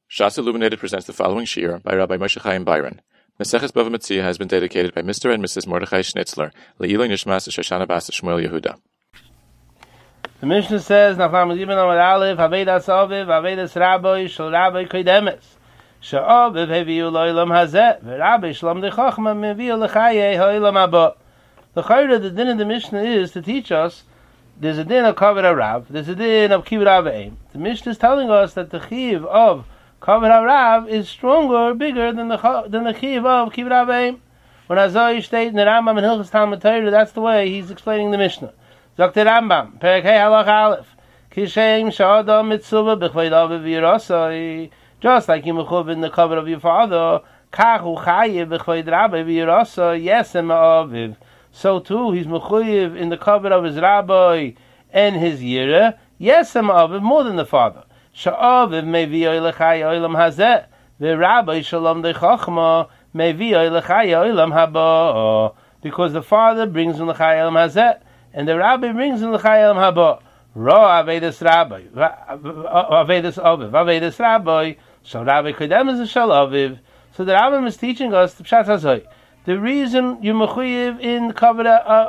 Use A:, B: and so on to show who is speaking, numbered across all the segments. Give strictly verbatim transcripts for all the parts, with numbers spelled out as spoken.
A: Shas Illuminated presents the following shir by Rabbi Moshe Chaim Byron. Maseches Bava Metzia has been dedicated by Mister and Missus Mordechai Schnitzler, Le'iloi Nishmas Shoshana Bas Shmuel Yehuda.
B: The Mishnah says, Nachlam Yibn Amar Aleph, Havedas Aviv, Havedas Rabbi, Shal Rabbi Kodemes. Sha'aviv Heviu Lo'ilam Hazeh, V'Rabbi Shalom Dechachma Meviu L'chaye Ha'olam Haba. The Chayra, the din of the Mishnah is to teach us there's a din of Kavod HaRav, there's a din of Kivud HaVe'im. The Mishnah is telling us that the Chiv of Kavod HaRav is stronger, bigger than the than the Chiv of Kivud HaVe'im. When Azai state in the Rambam and Hilchos Talmud Torah, that's the way he's explaining the Mishnah. Doctor Rambam, Perek Hey Halach Aleph, Kishem Sha'adam Mitzvah B'chvei David V'Yirasai. Just like you mechuv in the Kavod of your father, Kachu Chayev B'chvei Rabbi V'Yirasai, Yesem Aviv. So too, he's mechuyev in the Kavod of his Rabbi and his Yireh, Yesem Aviv, more than the father. Sha'aviv mevi'oi l'chai olam hazeh, v'Rabbi shalom dechachma mevi'oi l'chai olam haba. Because the father brings in l'chai olam hazeh, and the Rabbi brings in l'chai olam haba. Ra avedas Rabbi, avedas aviv, avedas Rabbi, shal Rabbi kodem is shal aviv. So the Rabbi is teaching us the pshat hazoi. The reason you mechuyev in kavod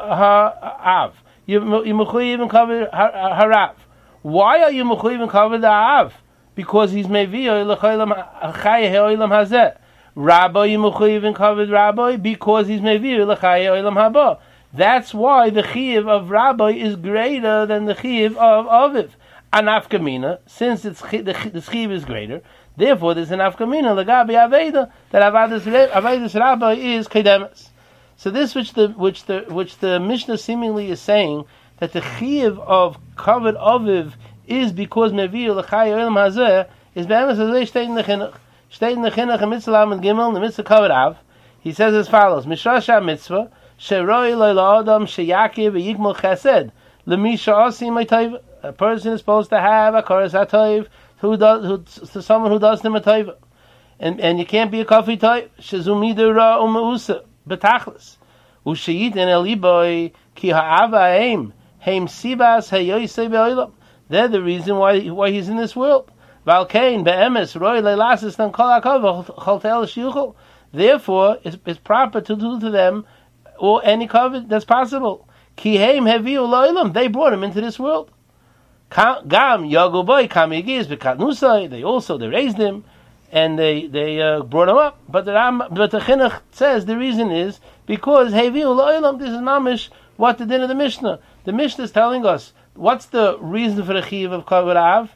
B: ha'av, you mechuyev in kavod ha'rav. Why are you mechuyev in kavod ha'av? Because he's mevi'oi l'chaylam chaye ha'olam hazeh. Rabbi, you mechuyev in kavod Rabbi because he's mevi'oi l'chaye ha'olam haba. That's why the chiyuv of Rabbi is greater than the chiyuv of Aviv. An afkamina, since it's the, the chiyuv is greater, therefore there's an afkamina l'gabi aveda that avedas Rabbi is kedemes. So this, which the which the which the Mishnah seemingly is saying, that the chiyuv of kavod Aviv is because mevi'u l'chai olam hazeh, is be'emes hazeh shteit in the chinuch. Shteit in the chinuch in mitzvah lam and gimel, in the mitzvah kavod av. He says as follows: Mishra mitzvah sheroi lo la'adam sheyakiv v'yigmol chesed l'mi sha'asim ma'tayv. A person is supposed to have a koras ha'tayv who does who to someone who does them a tayv, and and you can't be a kafir tayv shezumida ra umeusa betachlis ushiyit en eliboy ki ha'ava aim heim sibas hayoyse be'olam. They're the reason why why he's in this world. Valkein be'emes roy leilasis dan kol ha'kavah choltel shiuchel. Therefore, it's, it's proper to do to them or any covet that's possible. Ki heim heviu lo'ilam. They brought him into this world. Gam yaguboy kam yigiz bekatnusai. They also they raised him and they they uh, brought him up. But the Ram, but the Chinuch says the reason is because heviu lo'ilam. This is mamish what the din of the Mishnah. The Mishnah is telling us what's the reason for the chiyuv of kavod av.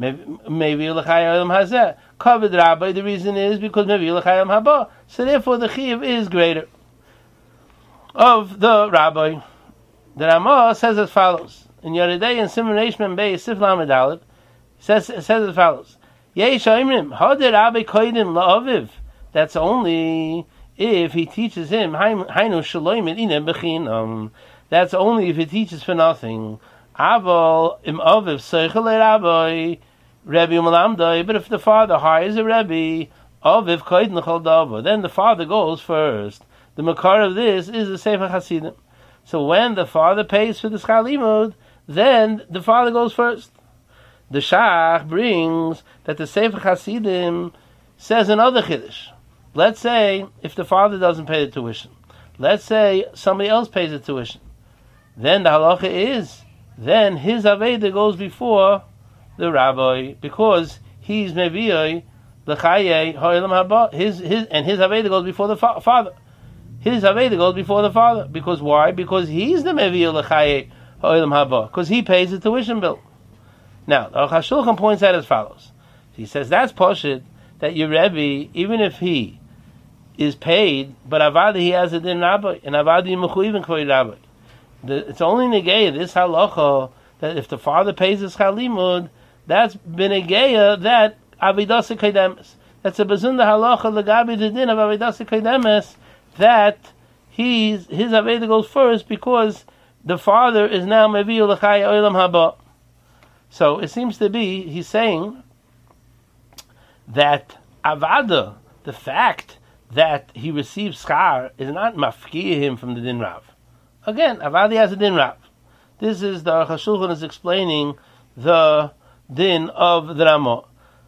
B: Maybe l'chai olam hazeh. Kavod Rabbi. The reason is because maybe l'chai olam haba. So therefore the chiyuv is greater of the Rabbi. The Ramah says as follows. In Yeridei and Simon Reishman Bey Sif Lamed Aleph, says says as follows: Yesh Oimrim Hader Rabbi Koidim LaAviv. That's only if he teaches him Hainu Shaloim Inem Bechinam. That's only if he teaches for nothing. Aval Im Aviv Seichel Rabbi Rebbe Umalamdai. But if the father hires a Rebbe, Aviv Koidim L'Chol Dava, then the father goes first. The makar of this is the Sefer Hasidim. So when the father pays for the schar limud, then the father goes first. The Shach brings that the Sefer Hasidim says another chiddush. Let's say if the father doesn't pay the tuition, let's say somebody else pays the tuition, then the halacha is then his aveda goes before the rabbi because he's mevi'oi l'chaye ha'olam haba. His his and his aveda goes before the fa- father. His aveda goes before the father because why? Because he's the mevi'oi l'chaye ha'olam haba because he pays the tuition bill. Now the Aruch HaShulchan points out as follows. He says that's poshut that your Rebbe, even if he is paid, but avada he has a din rabbi and avada you mechuyev k'vod rabbi. It's only negaya this halacha that if the father pays his schar limud, that's been negaya that avidas kedemes. That's a bezunda halacha legabi the din of avidas kedemes that he's his aveda goes first because the father is now mevi'u l'chai olam haba. So it seems to be he's saying that avada, the fact that he receives schar, is not mafkiya him from the din rav. Again, avadi has a din rav. This is the Aruch HaShulchan is explaining the din of the Ramah.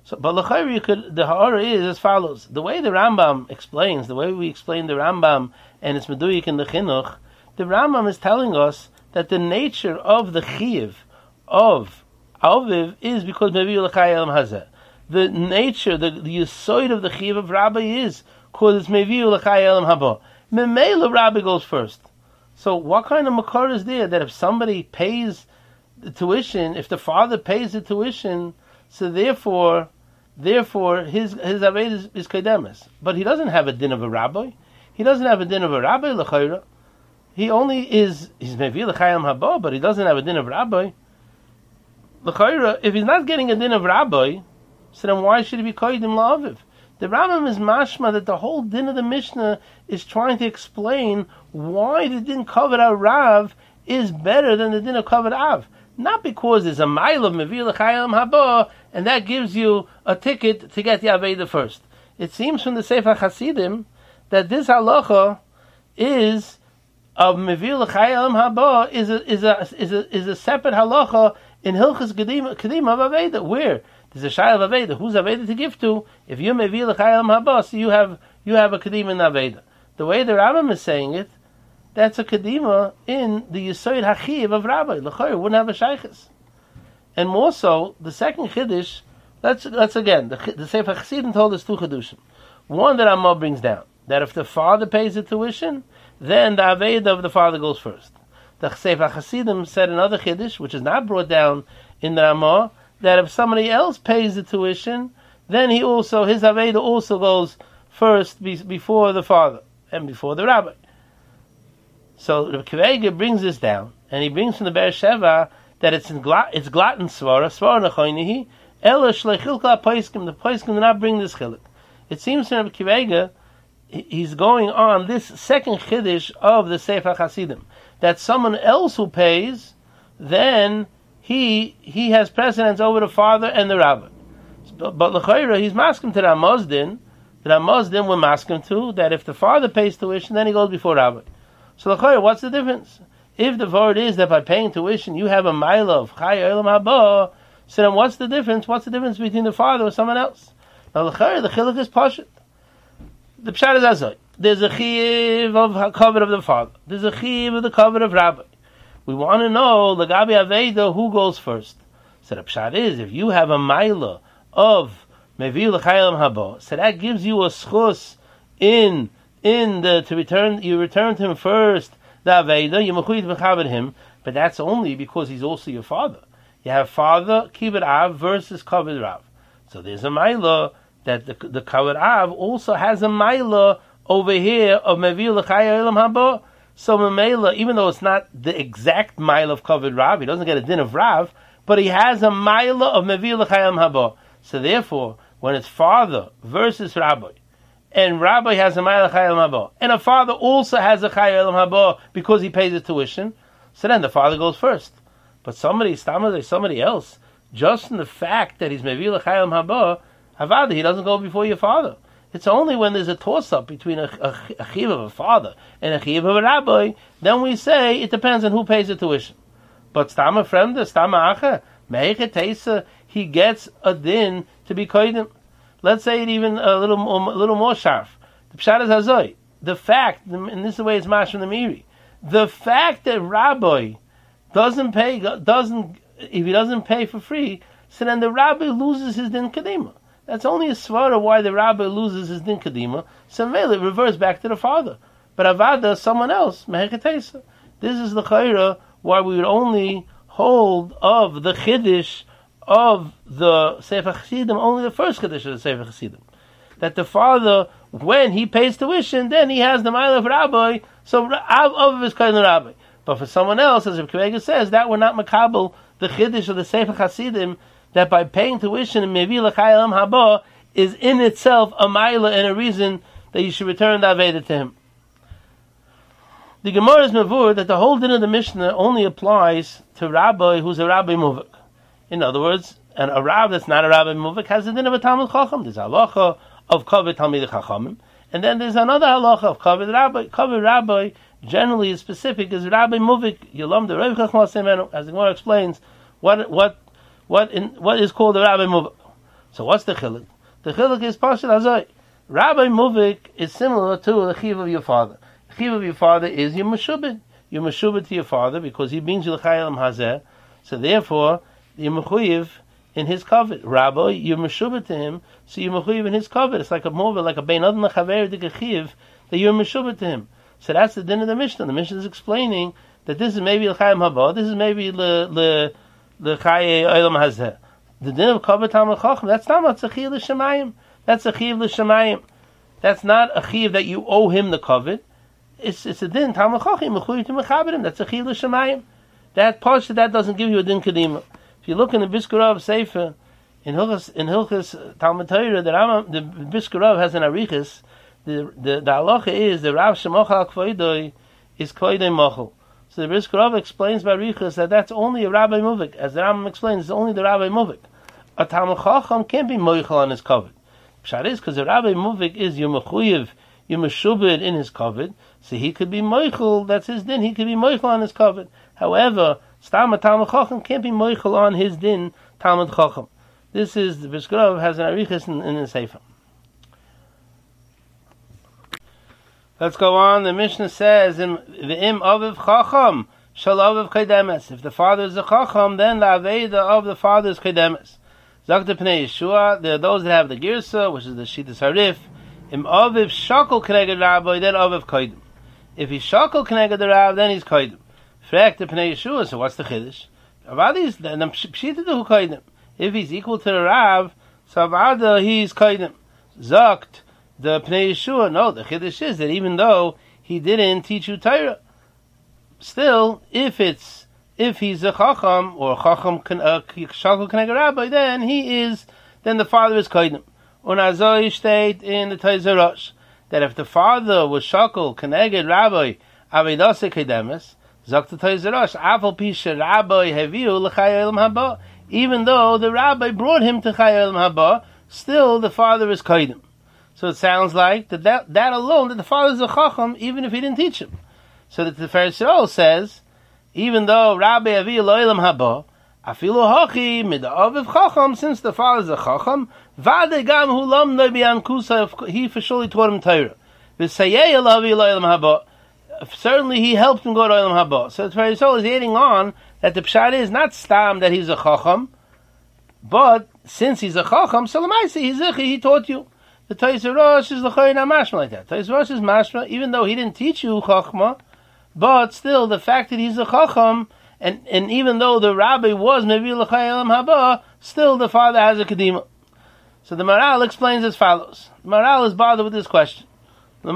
B: So, but l'chayr, you could, the ha'ara is as follows. The way the Rambam explains, the way we explain the Rambam, and it's meduyik in the chinuch, the Rambam is telling us that the nature of the chiyuv of aviv is because mevi'u l'chai elam hazeh. The nature, the, the yisoid of the chiyuv of Rabbi is because it's mevi'u l'chai elam haba. Memela Rabbi goes first. So what kind of makar is there that if somebody pays the tuition, if the father pays the tuition, so therefore, therefore his his aved is, is kedemes, but he doesn't have a din of a rabbi. He doesn't have a din of a rabbi l'chayra. He only is he's mevi l'chayim haba, but he doesn't have a din of rabbi l'chayra. If he's not getting a din of rabbi, so then why should he be koydim la'aviv? The Rambam is mashma that the whole din of the Mishnah is trying to explain why the din kavod Rav is better than the din of kavod Av. Not because there's a mile of mevi l'chayim haba, and that gives you a ticket to get the Aveda first. It seems from the Sefer Hasidim that this halacha is of mevi l'chayim haba is a is a is a is a separate halacha in Hilchas Kedima Kedima of Aveda, where there's a shay of Aveda. Who's Aveda to give to? If you mevi l'chayim haba, so you have you have a Kedima in Aveda. The way the Rambam is saying it, that's a kedima in the Yisoid HaChiv of Rabbi. L'chayr wouldn't have a shaykhis. And more so, the second chiddush, let's, let's again, the, the Sefer Chassidim told us two chidushim. One that Ramah brings down, that if the father pays the tuition, then the Aveda of the father goes first. The Sefer Chassidim said another chiddush, which is not brought down in the Ramah, that if somebody else pays the tuition, then he also, his Aveda also goes first be, before the father and before the rabbi. So Reb Kivega brings this down, and he brings from the Be'er Sheva that it's in gla- it's glutton svara, svara nechoinihi, ela shlechilka poiskim, the poiskim do not bring this chilik. It seems to Reb Kivega, he's going on this second chiddush of the Sefer Hasidim, that someone else who pays, then he he has precedence over the father and the rabbi. But, but l'chayra, he's masking to the Ramazdin, the Ramazdin will mask him to, that if the father pays tuition, then he goes before rabbi. So what's the difference? If the word is that by paying tuition you have a mile of Chai Olam Haba, so then what's the difference? What's the difference between the father or someone else? Now the chiluk is pashut. The pshat is azay. There's a chiv of cover of the father. There's a chiv of the cover of rabbi. We want to know the Gabi Aveda who goes first. So the pshat is if you have a mile of Mevi l'chayim haba, so that gives you a schus in in the to return. You return to him first the Aveda. You mechuyit v'chaved him, but that's only because he's also your father. You have father kibbut av versus kavod rav. So there's a maila that the the kavod av also has a maila over here of mevi l'chayim olam haba. So Mamela, even though it's not the exact mile of kavod rav, he doesn't get a din of rav, but he has a mile of mevi l'chayim haba. So therefore, when it's father versus rabbi, and rabbi has a mile of chayil haba, and a father also has a chayil haba because he pays the tuition, so then the father goes first. But somebody, somebody else, just in the fact that he's mevi l'chayil haba, avada, he doesn't go before your father. It's only when there's a toss-up between a, a, a chiv of a father and a chiv of a rabbi, then we say it depends on who pays the tuition. But stama fremde, stama acha, meichet he gets a din to be koidim. Let's say it even a little more, a little more sharp. The pshat is hazoi. The fact, and this is the way it's mash from the Miri, the fact that rabbi doesn't pay, doesn't if he doesn't pay for free, so then the rabbi loses his din kadima. That's only a svara why the rabbi loses his din kadima. So really it reverts back to the father. But avada, someone else, meheketesa. This is the chayra why we would only hold of the chiddush of the Sefer Chassidim, only the first chiddush of the Sefer Chassidim, that the father, when he pays tuition, then he has the mile of rabbi, so of his kind of rabbi. But for someone else, as Reb Kivega says, that we're not makabel the chiddush of the Sefer Chassidim, that by paying tuition and mevi l'chayim haba is in itself a mile and a reason that you should return the aveda to him. The Gemara is mavur that the whole din of the Mishnah only applies to rabbi who's a rabbi muvik. In other words, and a Rav that's not a Rabbi Muvik has the din of a Talmud Chacham. There's a halacha of Kavod Talmid Chachamim, and then there's another halacha of Kavod Rabbi. Kavod Rabbi generally is specific as Rabbi Muvik. Yolam the Rebbe Chachma Semenu, as the Gemara explains, what what what in what is called a Rabbi Muvik. So what's the chiluk? The chiluk is Pashut Hazoi. Rabbi Muvik is similar to the chiv of your father. The chiv of your father is your meshubit. You're meshubit to your father because he brings you l'chayim hazeh. So therefore, you're mechuyev in his covet. Rabbi, you're meshubit to him, so you're mechuyev in his covet. It's like a movie, like a bein adam l'chaver d'gechiv that you're meshubit to him. So that's the din of the Mishnah. The Mishnah is explaining that this is maybe l'chayim haba, this is maybe le le l'chayim olam hazeh. The din of covet talmid chacham, that's not a chiv l'shemayim. That's a chiv l'shemayim. That's not a chiv that you owe him the covet. It's it's a din talmid chacham mechuyev to mechaber him. That's a chiv l'shemayim. That pasha that doesn't give you a din kedima. If you look in the Biskurov Sefer in Hilchas in Hilchas Talmud Torah, the Rambam, the Biskurov has an arichas. The the the halacha is the Rav Shemochal Kvoidoi is Kvoidoi Mochel. So the Biskurov explains by arichas that that's only a Rabbi Muvik. As the Rambam explains, it's only the Rabbi Muvik. A Talmud Chacham can't be moichel on his covet. Pshat is because the Rabbi Muvik is your mechuyev, your meshubed in his covet, so he could be moichel. That's his din. He could be moichel on his covet. However, Stam Talmud Chacham can't be moichel on his din Talmud Chacham. This is the Biskurov has an arichas in, in the Sefer. Let's go on. The Mishnah says in V'im Aviv Chacham Shal Aviv Kedemes. If the father is a Chacham, then the Aveda of the father is Kedemes. Zakta Pnei Yeshua. There are those that have the Girsa, which is the Shittas Harif. Im Aviv Shakol Kneged Rabbi, then Aviv Kodim. If he's Shakol Kneged the Rab, then he's Kodim. Frek the Pnei Yeshua. So what's the Chiddush? Avadis then Pshita du Kodim. If he's equal to the Rav, so Avada he's Kodim. Zakt the Pnei Yeshua. No, the Chiddush is that even though he didn't teach you Torah, still, if it's if he's a Chacham or Chacham Shakol Kneged Rabbi, then he is then the father is Kodim. Unazoi state in the Taizer Rosh that if the father was Shakol Kneged Rabbi Avedase Kedemes, Zakt the Taizer Rosh Afal Pisha Rabbi Heviu l'Chayei Olam Haba. Even though the rabbi brought him to Chayei Olam Haba, still the father is Kodim. So it sounds like that, that that alone, that the father is a Chacham, even if he didn't teach him. So that the Pharisee says, even though Rabbi Avi Lo'ilam Haba, Afilu Hachi Mid Aviv Chacham, since the father is a Chacham, Vade Gam Hu Lamdoi B'Yan Kusa, he for surely taught him Torah. V'Sayei Avi Lo'ilam Haba, certainly he helped him go to Olam Haba. So the Pharisee is adding on that the Pshat is not Stam that he's a Chacham, but since he's a Chacham, so Lamaisi, he's a, he taught you. The Taizer Rosh is l'chayim mashma like that. Taizer Rosh is mashma, even though he didn't teach you Chachma, but still the fact that he's a Chacham, and, and even though the rabbi was maybe l'chayim haba, still the father has a kedima. So the Maral explains as follows. The Maral is bothered with this question. The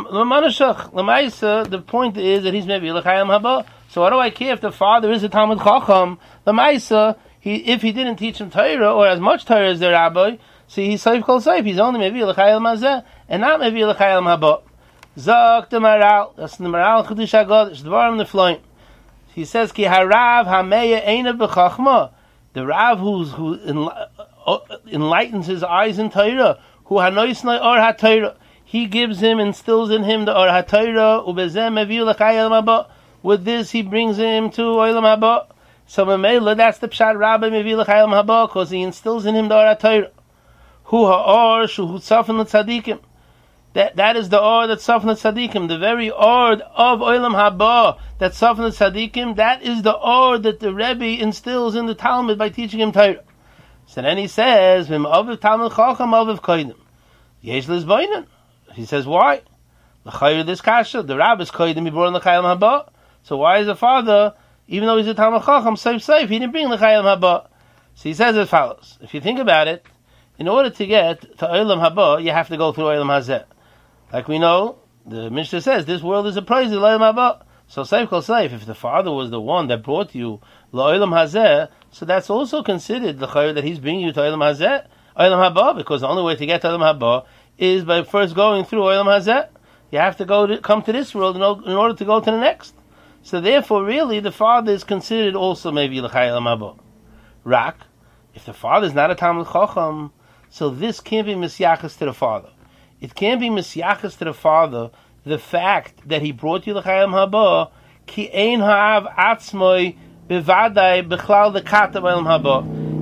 B: point is that he's maybe l'chayim haba, so what do I care if the father is a Talmud Chacham? The Maisa, he, if he didn't teach him Torah, or as much Torah as the rabbi, see, he's saif kol saif. He's only maybe l'chayil mazeh, and not maybe l'chayil haba. Zok the Maral. That's the Maral Chedush HaGodesh. Dvarim Nefloim. He says ki harav hameya eina b'chachma. The Rav who's, who enlightens his eyes in Torah, who hanoisnei or ha-Torah, he gives him, instills in him the or ha-Torah, ubezeh meviu l'chayil haba. With this, he brings him to oilam haba. So Mamela, that's the pshat Rabbi meviu l'chayil haba, because he instills in him the or ha-Torah. Hu ha'or shuhu tzafin l'tzadikim. That that is the or that tzafin l'tzadikim. The very or of oilam haba that tzafin l'tzadikim. That is the or that the Rebbe instills in the Talmud by teaching him Torah. So then he says, "V'im aviv Talmud Chacham aviv kodim." Yesh l'zboinen. He says, why? L'chayir this kasha. The Rabbi is kodim. He brought in l'chayim haba. So why is the father, even though he's a Talmud Chacham, safe safe, he didn't bring l'chayim haba? So he says as follows. If you think about it, in order to get to Olam Haba, you have to go through Olam Hazeh. Like we know, the Mishnah says, this world is a praise of Olam Haba. So safe kol safe, if the father was the one that brought you Olam Hazeh, so that's also considered the chayr that he's bringing you to Olam Hazeh, Olam Haba, because the only way to get to Olam Haba is by first going through Olam Hazeh. You have to go to, come to this world in order to go to the next. So therefore, really, the father is considered also maybe l'chayil Olam Haba. Rak, if the father is not a Talmud Chacham, so this can't be misyachas to the father. It can't be misyachas to the father the fact that he brought you l'chayim haba ki ein ha'av atzmoi bevadai bechlal the kata b'olam haba.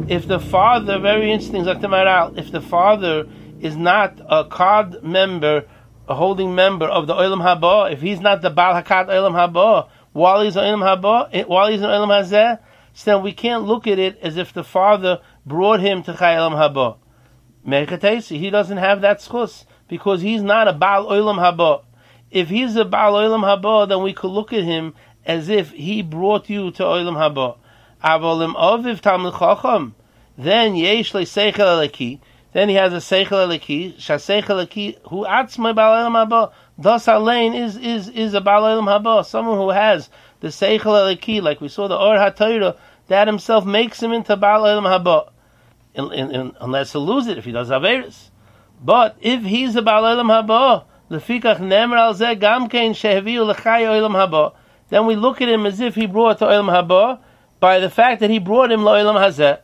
B: if the father, very interesting, Zakta Maral, if the father is not a card member, a holding member of the Olam Haba, if he's not the Baal Hakat Olam Haba, while he's in Olam Haba, while he's in Olam Hazeh, so we can't look at it as if the father brought him to Chai Olam Haba. Mechatesi, he doesn't have that schus, because he's not a Baal Olam Haba. If he's a Baal Olam Haba, then we could look at him as if he brought you to Olam Haba. Avolim Aviv Talmid Chacham, then Yesh Le Seichel Eleki, then he has a Seichel Eleki, Sha Seichel Eleki, who Atzmai Baal Olam Haba, Das Alein is, is, is a Baal Olam Haba, someone who has the Seichel Eleki, like we saw the Or HaTorah, that himself makes him into Baal Olam Haba. In, in, in, unless he'll lose it if he does Averis. But if he's a Baal Olam Haba, Lefikach Nemer Al Zeh Gam Kein Sheheviu L'Chai Olam Haba, then we look at him as if he brought to Olam Haba by the fact that he brought him L'Olam Hazeh.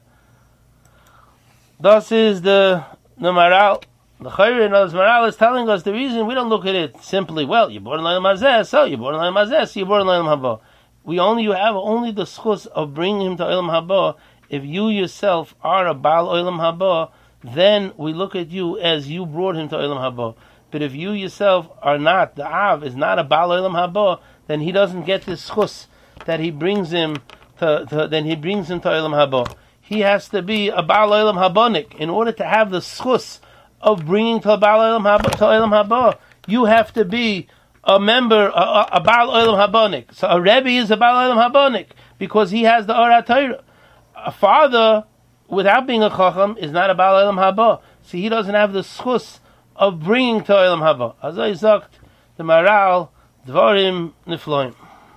B: Thus is the the Maral. The Chayre in the Maral is telling us the reason we don't look at it simply, well, you brought in L'Olam Hazeh, so you brought in L'Olam Hazeh, so you brought in L'Olam Haba. We only, you have only the schus of bringing him to Olam Haba. If you yourself are a Baal Olam Haba, then we look at you as you brought him to Olam Haba. But if you yourself are not, the Av is not a Baal Olam Haba, then he doesn't get this schus that he brings him to, to then he brings him to Olam Haba. He has to be a Baal Olam Habanik. In order to have the schus of bringing to a Baal Olam Haba, to Olam Haba, you have to be a member, a, a, a Baal Olam Habanik. So a Rebbe is a Baal Olam Habanik because he has the Or HaTorah. A father, without being a Chacham, is not a Baal Olam Haba. So he doesn't have the schus of bringing to Olam Haba. As I sagt, the Maral, Dvarim Nifloim.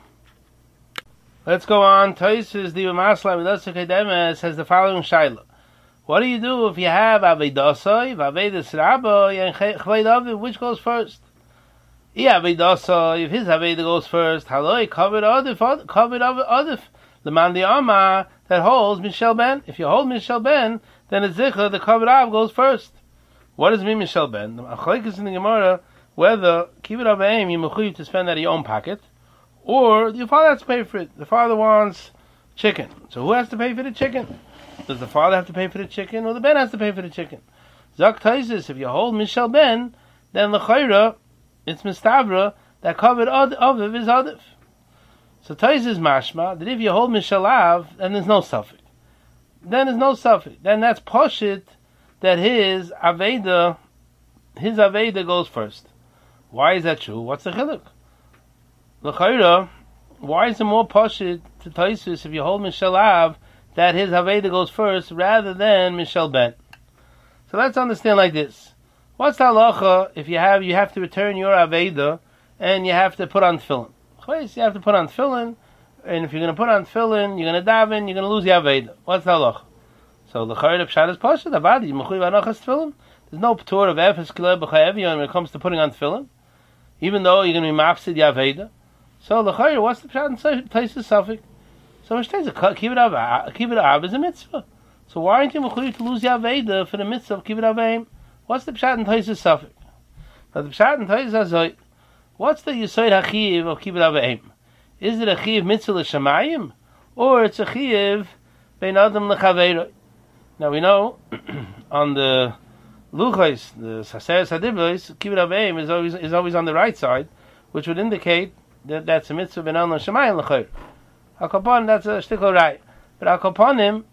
B: Let's go on. Toises the Umasla Milasik Edemes has the following Shaila. What do you do if you have Avedasai, Avedas Rabbi, and Chveid Aviv, which goes first? Yeah, Avedasai, if his Aveda goes first, Haloi, covered Adif, covered Adif. The man the Amma that holds Mishal Ben. If you hold Mishal Ben, then it's Zichah, the Kavod Av goes first. What does it mean Mishal Ben? The Achalik is in the Gemara whether Kivud Av Aim you mechuyev to spend out of your own pocket, or your father has to pay for it. The father wants chicken. So who has to pay for the chicken? Does the father have to pay for the chicken, or the Ben has to pay for the chicken? Zak Taisis, if you hold Mishal Ben, then L'chayra, it's Mistavra, that Kavod Aviv is Adif. So Tais is mashma that if you hold Mishalav, then there's no suffix. Then there's no suffix. Then that's Poshit that his Aveda, his Aveda goes first. Why is that true? What's the chiluk? L'chayra, why is it more Poshit to Taisus if you hold Mishalav that his Aveda goes first rather than Mishal Ben? So let's understand like this. What's the halacha if you have you have to return your Aveda and you have to put on tefillin? You have to put on tefillin, and if you're going to put on tefillin, you're going to daven, you're going to lose your Aveda. What's the halach? So the Chayre of Pshat is Pasha, the Avadi, you mechuyev anachas tefillin. There's no p'tur of efes kileh b'chayev when it comes to putting on tefillin, even though you're going to be mafsid your Aveda. So the Chayre, what's the Pshat in Taisus Safik? So it says, Kivud Av is a mitzvah. So why aren't you mechuyev to lose your Aveda for the mitzvah of Kivud Av? What's the Pshat in Taisus Safik? Now the Pshat in Taisus Safik, what's the Yesod HaChiyiv of Kivud Av V'Eim? Is it a Chiyiv mitzvah l'shamayim, or it's a Chiyiv bein adam l'chaveiroi? Now we know on the Luchos, the Saseres Hadiblos, Kivud Av V'Eim is always is always on the right side, which would indicate that that's a mitzvah bein adam l'shamayim l'chaveiroi. Al Kapon, that's a shtickle right, but Al Kaponim,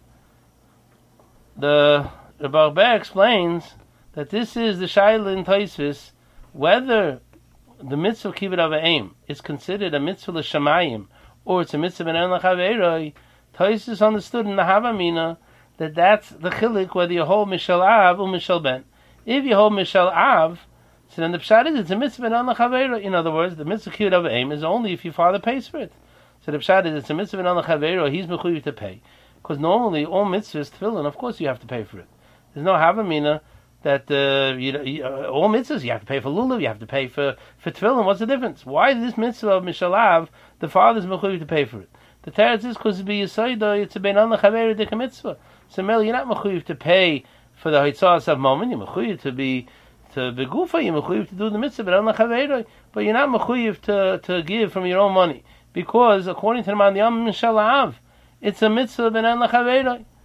B: the the Barber explains that this is the Shaila in Tosfos whether the mitzvah of Kivud Av V'Eim is considered a mitzvah l'shamayim, or it's a mitzvah b'nei l'chaveiroi. Tosfos understood in the Havamina that that's the chilik whether you hold Mishal Av or Mishal Ben. If you hold Mishal Av, so then the pshat is it's a mitzvah b'nei l'chaveiroi. In other words, the mitzvah Kivud Av V'Eim is only if your father pays for it. So the pshat is it's a mitzvah b'nei l'chaveiroi. He's mechuyev to pay, because normally all mitzvahs tefillin, of course you have to pay for it. There's no Havamina that uh, you, you, uh, all mitzvahs you have to pay for lulav, you have to pay for for tefillin. What's the difference? Why this mitzvah of Mishalav the father's mechuyev to pay for it? The teretz is because be yisoida it's a beinan lechaveir dik mitzvah. So Mel, you're not mechuyev to pay for the hitzas of moment. You're mechuyev to be to begufa. You're mechuyev to do the mitzvah beinan lechaveir, but you're not mechuyev to to give from your own money, because according to the man Yam Mishalav, it's a mitzvah beinan lechaveir.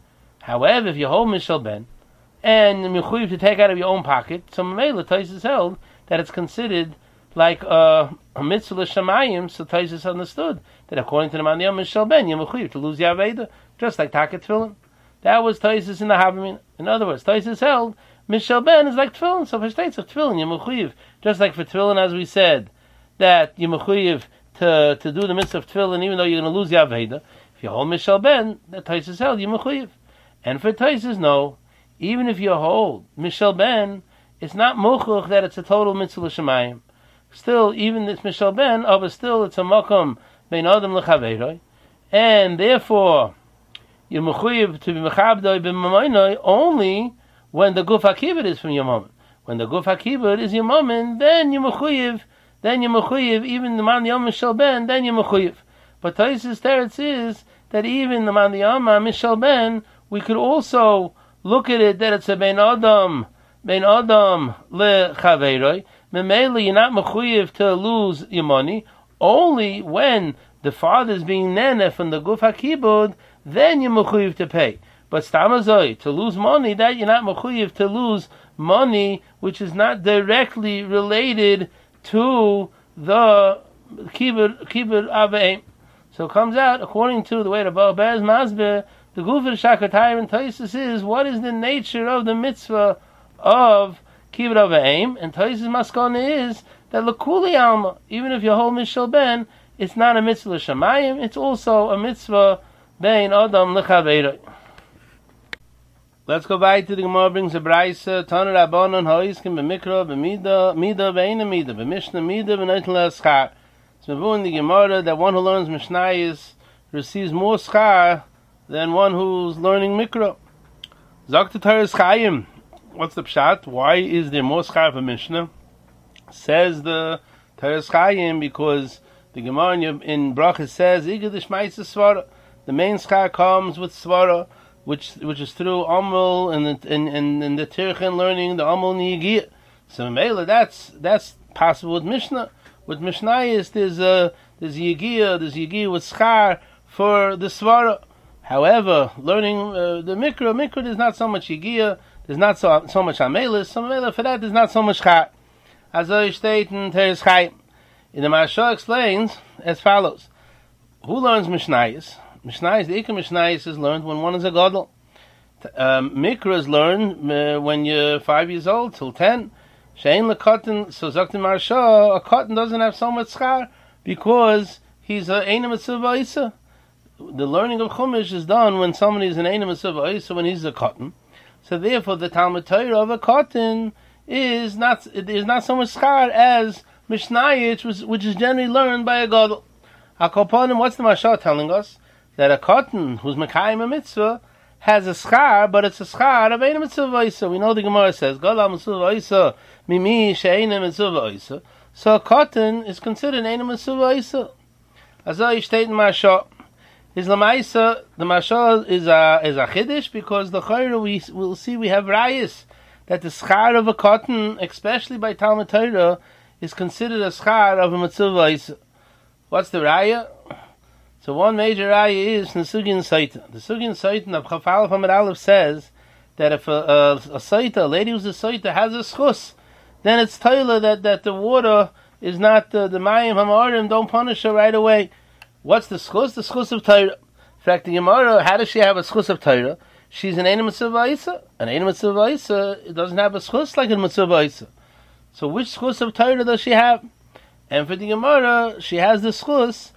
B: However, if you hold Mishal Ben, and you're mechuyev to take out of your own pocket, so Mamela Taisus held that it's considered like uh, a mitzvah l'shamayim, so Taisus understood that according to the man Yom Mishal Ben, you're mechuyev to lose your Aveda, just like Taket Tefillin. That was Taisus in the Havamina. In other words, Taisus held Mishal Ben is like Tefillin, so for states of Tefillin, you're mechuyev, just like for Tefillin, as we said, that you're mechuyev to, to do the mitzvah of Tefillin, even though you're going to lose your Aveda. If you hold Mishal Ben, that Taisus held, you're mechuyev. And for Taisus, no. Even if you hold Mishal Ben, it's not muchuch that it's a total mitzvah l'shamayim. Still, even this Mishal Ben, but still it's a makom bein adam l'chaveiroi, and therefore you're mechuyev to be mechabdoi b'mamoinoi only when the guf hakibud is from your moment. When the guf hakibud is your moment, then you're mechuyev. Then you're mechuyev. Even the man yom Mishal Ben, then you're mechuyev. But Taisus teretz is that even the man yom Mishal Ben, we could also look at it that it's a bein adam, bein adam lechaveiroi. Memele, you're not mechuyev to lose your money. Only when the father is being nene from the guf hakibud, then you're mechuyev to pay. But stamazoi, to lose money, that you're not mechuyev to lose money, which is not directly related to the kibud kibud aveim. So it comes out according to the way the Baal Be'ez Masber. The Guf of Shakatayim and Taisus is, what is the nature of the mitzvah of Kibbud Avayim? And Taisus Maskana is that L'Kuli Alma, even if you hold Mishal Ben, it's not a mitzvah L'Shamayim, it's also a mitzvah Bein Adam L'Chaveiroi. Let's go back to the Gemara brings a Braisa, Tana Rabbanon Ha'iskim B'Mikra B'Mida, Mida B'Eina Mida, B'Mishna Mida B'Neitin L'Aschar. It's Mavur in the Gemara that one who learns Mishnayis receives more schar than one who's learning Mikra. Zokta Teres Chaim. What's the pshat? Why is there more schar for Mishnah? Says the Teres Chaim, because the Gemara in Bracha says, Iga Dishmaisa Svara. The main schar comes with Svara, which which is through Amul and the, and, and, and the Tirchen learning the Amul Niyagiyah. So Mela, that's that's possible with Mishnah. With Mishnayis, there's a there's Yigiyah, there's Yigiyah with schar for the Svara. However, learning uh, the Mikra, Mikra, there's not so much Yigiyah, there's not so so much Amelis, so Amelis, for that there's not so much Chai. As I state in Teres Chaim. In the Maharsha explains as follows. Who learns Mishnayis? Mishnayis, the Ikar Mishnayis is learned when one is a Gadol. Um, Mikra is learned uh, when you're five years old, till ten. Shein lekotten, so Zaktin Maharsha, a cotton doesn't have so much schar, because he's a Eina Mitzvah Isa. The learning of Chumash is done when somebody is an Eina Mitzvah Isa, when he's a cotton. So therefore, the Talmud Torah of a cotton is not is not so much schar as Mishnayis, which, was, which is generally learned by a Gadol. Akoponim, what's the Maharsha telling us? That a cotton who's Mekayim a mitzvah has a schar, but it's a schar of Eina Mitzvah Isa. We know the Gemara says, Gadol Mitzvah Isa, Mimi She'eina Mitzvah Isa. So a cotton is considered Eina Mitzvah Isa. As I state in Maharsha, is Lamaisa, the Maharsha is a is a chiddush, because the Chayra we will see we have rayas that the schar of a cotton, especially by Talmud Torah, is considered a schar of a mitzvah isa. What's the raya? So one major raya is the Sugin Saita. The Sugin Saita of Chafal Hamad Aleph says that if a, a, a Saita, a lady who's a Saita, has a schus, then it's Torah that, that the water is not uh, the Mayim Hamarim, don't punish her right away. What's the schus? The schus of Torah. In fact, the Gemara, how does she have a schus of Torah? She's an Eina Mitzvah Isa. An Eina Mitzvah Isa doesn't have a schus like a Mitzvah Isa. So which schus of Torah does she have? And for the Gemara, she has the schus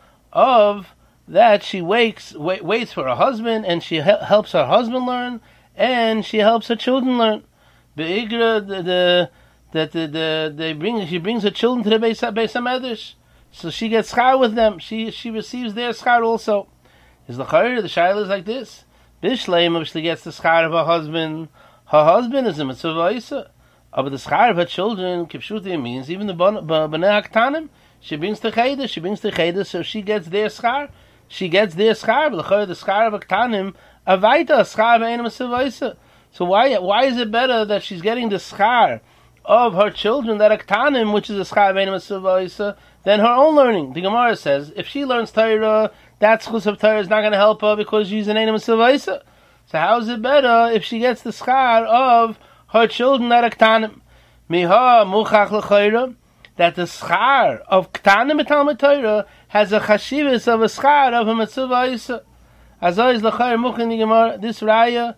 B: of that she wakes, wait, waits for her husband, and she he- helps her husband learn, and she helps her children learn. The Igra, the, the, that the, the, they bring, she brings her children to the Beis Beis HaMedrash. So she gets schar with them. She she receives their schar also. Is the chayr, the shayla is like this. Bishleim, if she gets the schar of her husband, her husband is a mitzvah isa. But the schar of her children, kipshuti, means even the bnei haktanim, she brings the chayda, she brings the chayda, so she gets their schar. She gets their schar, but the chayr, the schar of haktanim, avaita, schar of ein mitzvah isa. So why why is it better that she's getting the schar of her children, that haktanim, which is a schar of ein mitzvah isa, than her own learning? The Gemara says, if she learns Torah, that schus of Torah is not going to help her because she's an Eina Mitzvah Isa. So how is it better if she gets the schar of her children that are ktanim? Miha muchach l'chayra, that the schar of ktanim b'Talmud Torah has a chashivus of a schar of a mitzvah isa. As always, l'chayra muchin the Gemara. This raya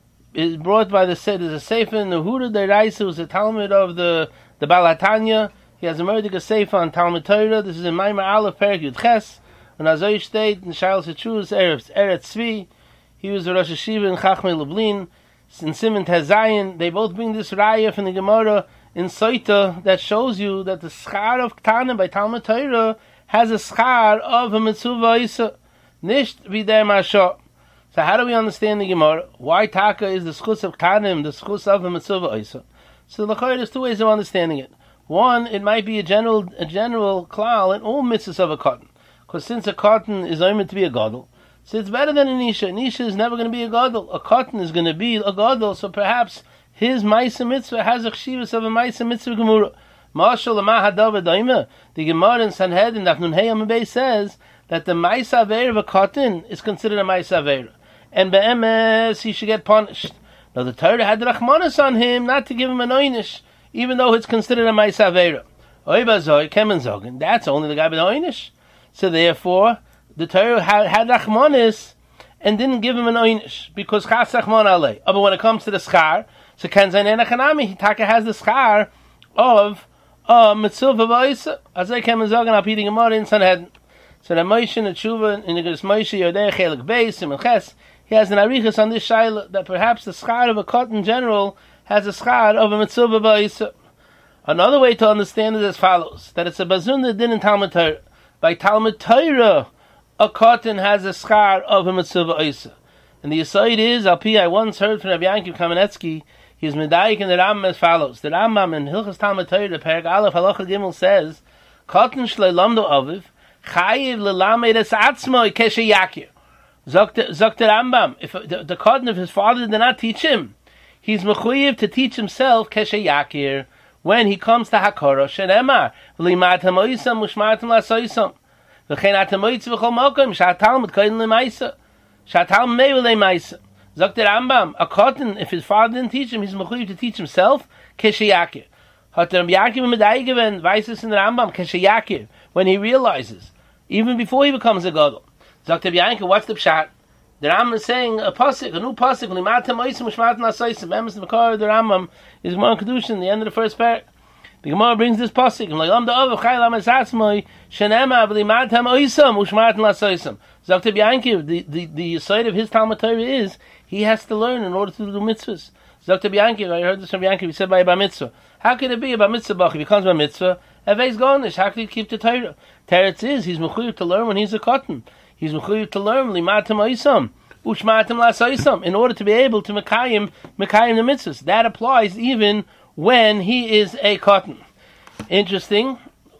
B: is brought by the there's a sefer in the Huda the Raisa, who's a Talmud of the the Baal HaTanya. He has a murder sefer on Talmud Torah. This is in Maimar Aleph Perek Yud Ches. When Azoy State in Charles Hatrus Eretz Eretz Tzvi, he was a Rosh Hashiva in Chachmei Lublin. In Simon Tezayin, they both bring this raya from the Gemara in Soita that shows you that the schar of Ktanim by Talmud Torah has a schar of a mitzvah isa. Nicht wie der Masha. So how do we understand the Gemara? Why Taka is the schus of Ktanim, the schus of a mitzvah isa? So there's two ways of understanding it. One, it might be a general a general klal in all mitzvahs of a cotton. Because since a cotton is only meant to be a gadol, so it's better than an isha. An isha is never going to be a gadol. A cotton is going to be a gadol, so perhaps his ma'isa mitzvah has a chshivus of a ma'isa mitzvah gemura. Mashal l'ma hadav daima. The Gemara in Sanhedrin, Daf Nun Hey Amud Beis, says that the ma'isa aveira of a cotton is considered a ma'isa aveira, and be'emes he should get punished. Now the Torah had rachmanis on him not to give him an oynish, even though it's considered a ma'isa aveira. Oibazoi kemen zogen. That's only the guy with oynish. So therefore, the Torah had, had rachmanis and didn't give him an oynish because chas rachman alei. But when it comes to the schar, so Ken Zayin Enachanami, Taka has the schar of uh, mitzvah v'oisa. As I came and zogen up eating a mother in Sanhedrin. So the Moshe and the Tshuva in the Moshe Yodei Chelik Beis and Ches, he has an arichas on this shaila that perhaps the schar of a cotton in general has a schar of a mitzvah v'oisa. Another way to understand it is as follows: that it's a bazun that did in Talmud Torah. By Talmud Torah, a cotton has a schar of a mitzvah v'oisa. And the aside is, Alpi, I once heard from Rabbi Yankiv Kamenetsky. He is medayik in the Rambam as follows. The Rambam in Hilchas Talmud Torah, Perek Aleph Halacha Gimel says, "Cotton shlei lamdo aviv chayiv lelamed es atzmoi keshe yakir." Zogt the Rambam, if the, the cotton of his father did not teach him, he's mechuyev to teach himself keshe yakir when he comes to hakara. Shenemar v'limat hamoisam u'shmartam lasoisam v'chein atamoitz v'chol mokom shatalmud koyin lemaisa shatalmud meiv lemaisa. Zogt the Rambam, a cotton, if his father didn't teach him, he's mechuyev to teach himself keshe yakir. Hat Rabbi Yaakov medayik given weises in the Rambam keshe yakir when he realizes, even before he becomes a gadol. Zogt Rabbi Yaakov, what's the pshat? The Rambam is saying a pasuk, a new pasuk. L'matam oisim u'shmatam lasoisim. Emes the Makar of the Rambam is Gemara Kedushin, the end of the first parak. The Gemara brings this pasuk. L'yom da'ov chaylam esatzmoi shenema v'limatam oisam u'shmatam lasoisim. Zogt Rabbi Yaakov, the the the side of his Talmud Torah is he has to learn in order to do mitzvahs. Zogt Rabbi Yaakov, I heard this from Rabbi Yaakov. He said by a bar mitzvah. How could it be a bar mitzvah? If he becomes a mitzvah, Evei's garnish. How could he keep the Torah? Teretz is he's mechuyev to learn when he's a cotton. He's mechuyev to learn limatam oisam u'shmatam lasoisam in order to be able to mekayim mekayim the mitzvahs. That applies even when he is a cotton. Interesting.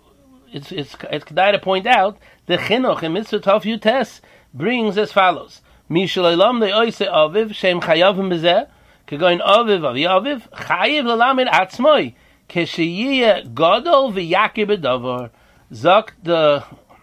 B: It's it's it's kedai to point out the chinuch in mitzvah tov yutes brings as follows: Mishal elam the oise aviv shem chayavim bezeh kegoin aviv avi aviv chayiv lelamed atzmoi keshiyeh gadol v'yakir bedavar. Zok the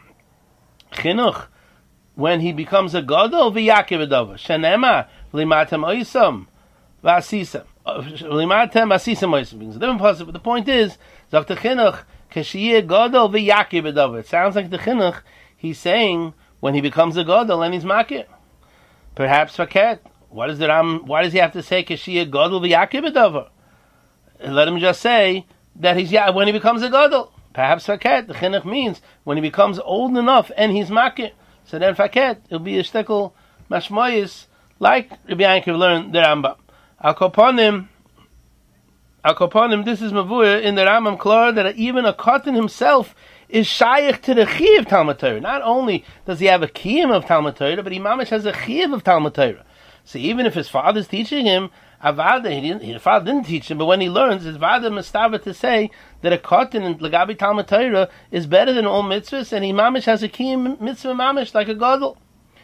B: chinuch when he becomes a gadol v'yakir bedavar. Shenema limatem oisam v'asisam limatem asisam oisam. It's a different possible. But the point is, zok the chinuch keshiyeh gadol v'yakir bedavar. It sounds like the chinuch he's saying when he becomes a gadol and he's makir. Perhaps faket. What is the Ram? Why does he have to say keshiyeh gadol v'yakir bedavar? Let him just say that he's yeah when he becomes a gadol. Perhaps faket. The chinuch means when he becomes old enough and he's makir. So then faket it'll be a shtickle mashmoyis like Rabbi Yankov learned the Rambam. Al koponim, al koponim. This is mavuya in the Rambam klar that even a cotton himself is shaykh to the chiyuv of Talmud Torah. Not only does he have a kiyum of Talmud Torah, but he mamish has a chiyuv of Talmud Torah. So even if his father's teaching him, avada, he didn't, his father didn't teach him, but when he learns, his vada mustava to say that a cotton in Lagabi Talmud Torah is better than all mitzvahs, and he mamish has a kiyum mitzvah mamish like a gadol.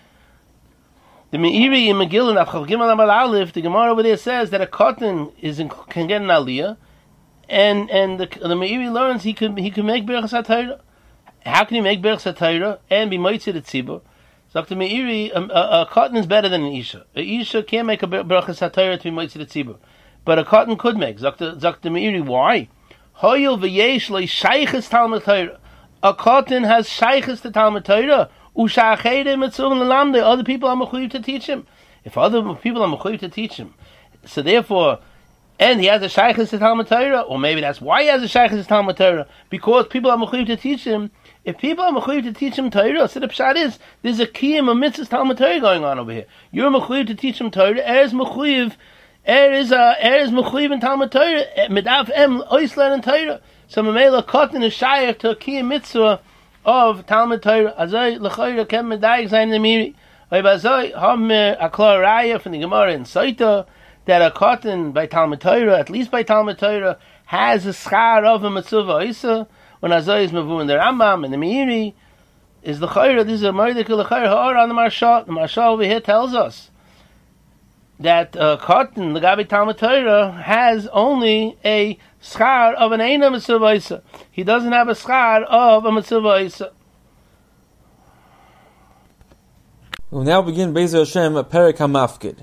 B: The Meiri in Megillah, Avchav Gimel Amar Aleph, the Gemara over there says that a cotton is in, can get an aliyah, and and the, the Meiri learns he can he can make berachas haTorah. How can he make berachas haTorah and be moitzi the tzibur? Sagt the Meiri, a, a, a cotton is better than an Isha. A Isha can't make a Berachas HaTorah to be Moitzi the Tzibur. But a cotton could make. Sagt the, sagt the Meiri, why? Hoyil v'yesh lo shayches Talmud Torah. A cotton has shayches to Talmud Torah. U'sha'achere mitzvah l'lamde. Other people are mechuyev to teach him. If other people are mechuyev to teach him, so therefore, and he has a shayches to Talmud Torah, or maybe that's why he has a shayches to Talmud Torah, because people are mechuyev to teach him. If people are mechuyev to teach him Torah, so the pshat is, there's a kiyum, a mitzvah Talmud Torah going on over here. You're mechuyev to teach him Torah, er is mechuyev, er is, uh, er is mechuyev in Talmud Torah, midaf em, oisler in Torah. So Mamela cotton is shayach to a kiyum mitzvah of Talmud Torah. Azay, l'choyra kem medayik zayin nemiri. Oy bazay, ham a klar raya from the Gemara in Saita, that a cotton by Talmud Torah, at least by Talmud Torah, has a schar of a mitzvah isa. When Azay is mavu in the Rambam and the Meiri, is the chayra, this is a murdik l'chayra ha'or on the Marsha. The Marsha over here tells us that uh, cotton, the Gabi Talmud Torah, has only a schar of an eina mitzvah isa. He doesn't have a schar of a mitzvah isa.
C: We will now begin Be'ezer Hashem a Perek HaMafkid.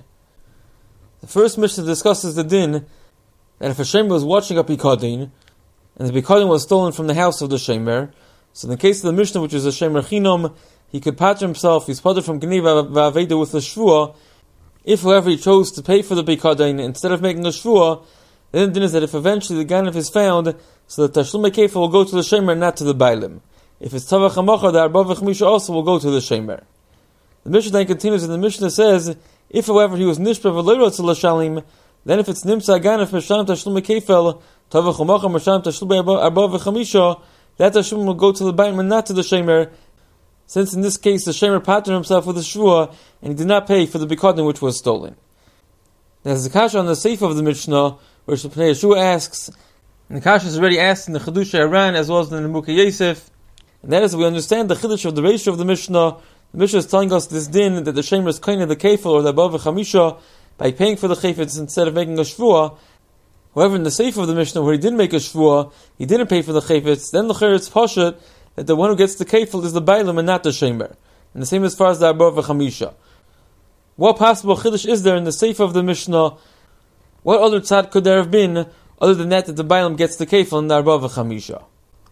C: The first Mishnah discusses the din that if a shemer was watching a pikadin, and the pikadin was stolen from the house of the shemer, so in the case of the Mishnah, which is a shemer chinom, he could patch himself, he's patched from Gneva v'aveda with a shvua. If, however, he chose to pay for the pikadin instead of making a shvua, then the din is that if eventually the ganef is found, so the tashlum kefil will go to the shemer, not to the bailim. If it's tavach hamacha, the arba v'chamisha also will go to the shemer. The Mishnah then continues, and the Mishnah says, if, however, he was nishpa v'leiro to l'shalim, then if it's nimsa ganef m'shalim tashlum kefil, tavach hamacha m'shalim tashlum arba v'chamisha, that tashlum will go to the bailim and not to the shemer, since in this case the shemer patted himself with a shvua, and he did not pay for the bikadin which was stolen. There's a kasha on the seif of the Mishnah, where Pnei Yeshua asks, and the kasha is already asked in the Chiddush Aran as well as in the Nemuka Yosef, and that is, we understand the Chiddush of the ratio of the Mishnah. The Mishnah is telling us this din that the shemer is kind of the kefil or the above chamisha by paying for the chayfetz instead of making a shvua. However, in the seif of the Mishnah, where he didn't make a shvua, he didn't pay for the chayfetz, then the chayr it's pashat that the one who gets the kefil is the bailim and not the shemer. And the same as far as the above chamisha. What possible chiddush is there in the seif of the Mishnah? What other tzad could there have been other than that that the bailim gets the kefil and the above chamisha?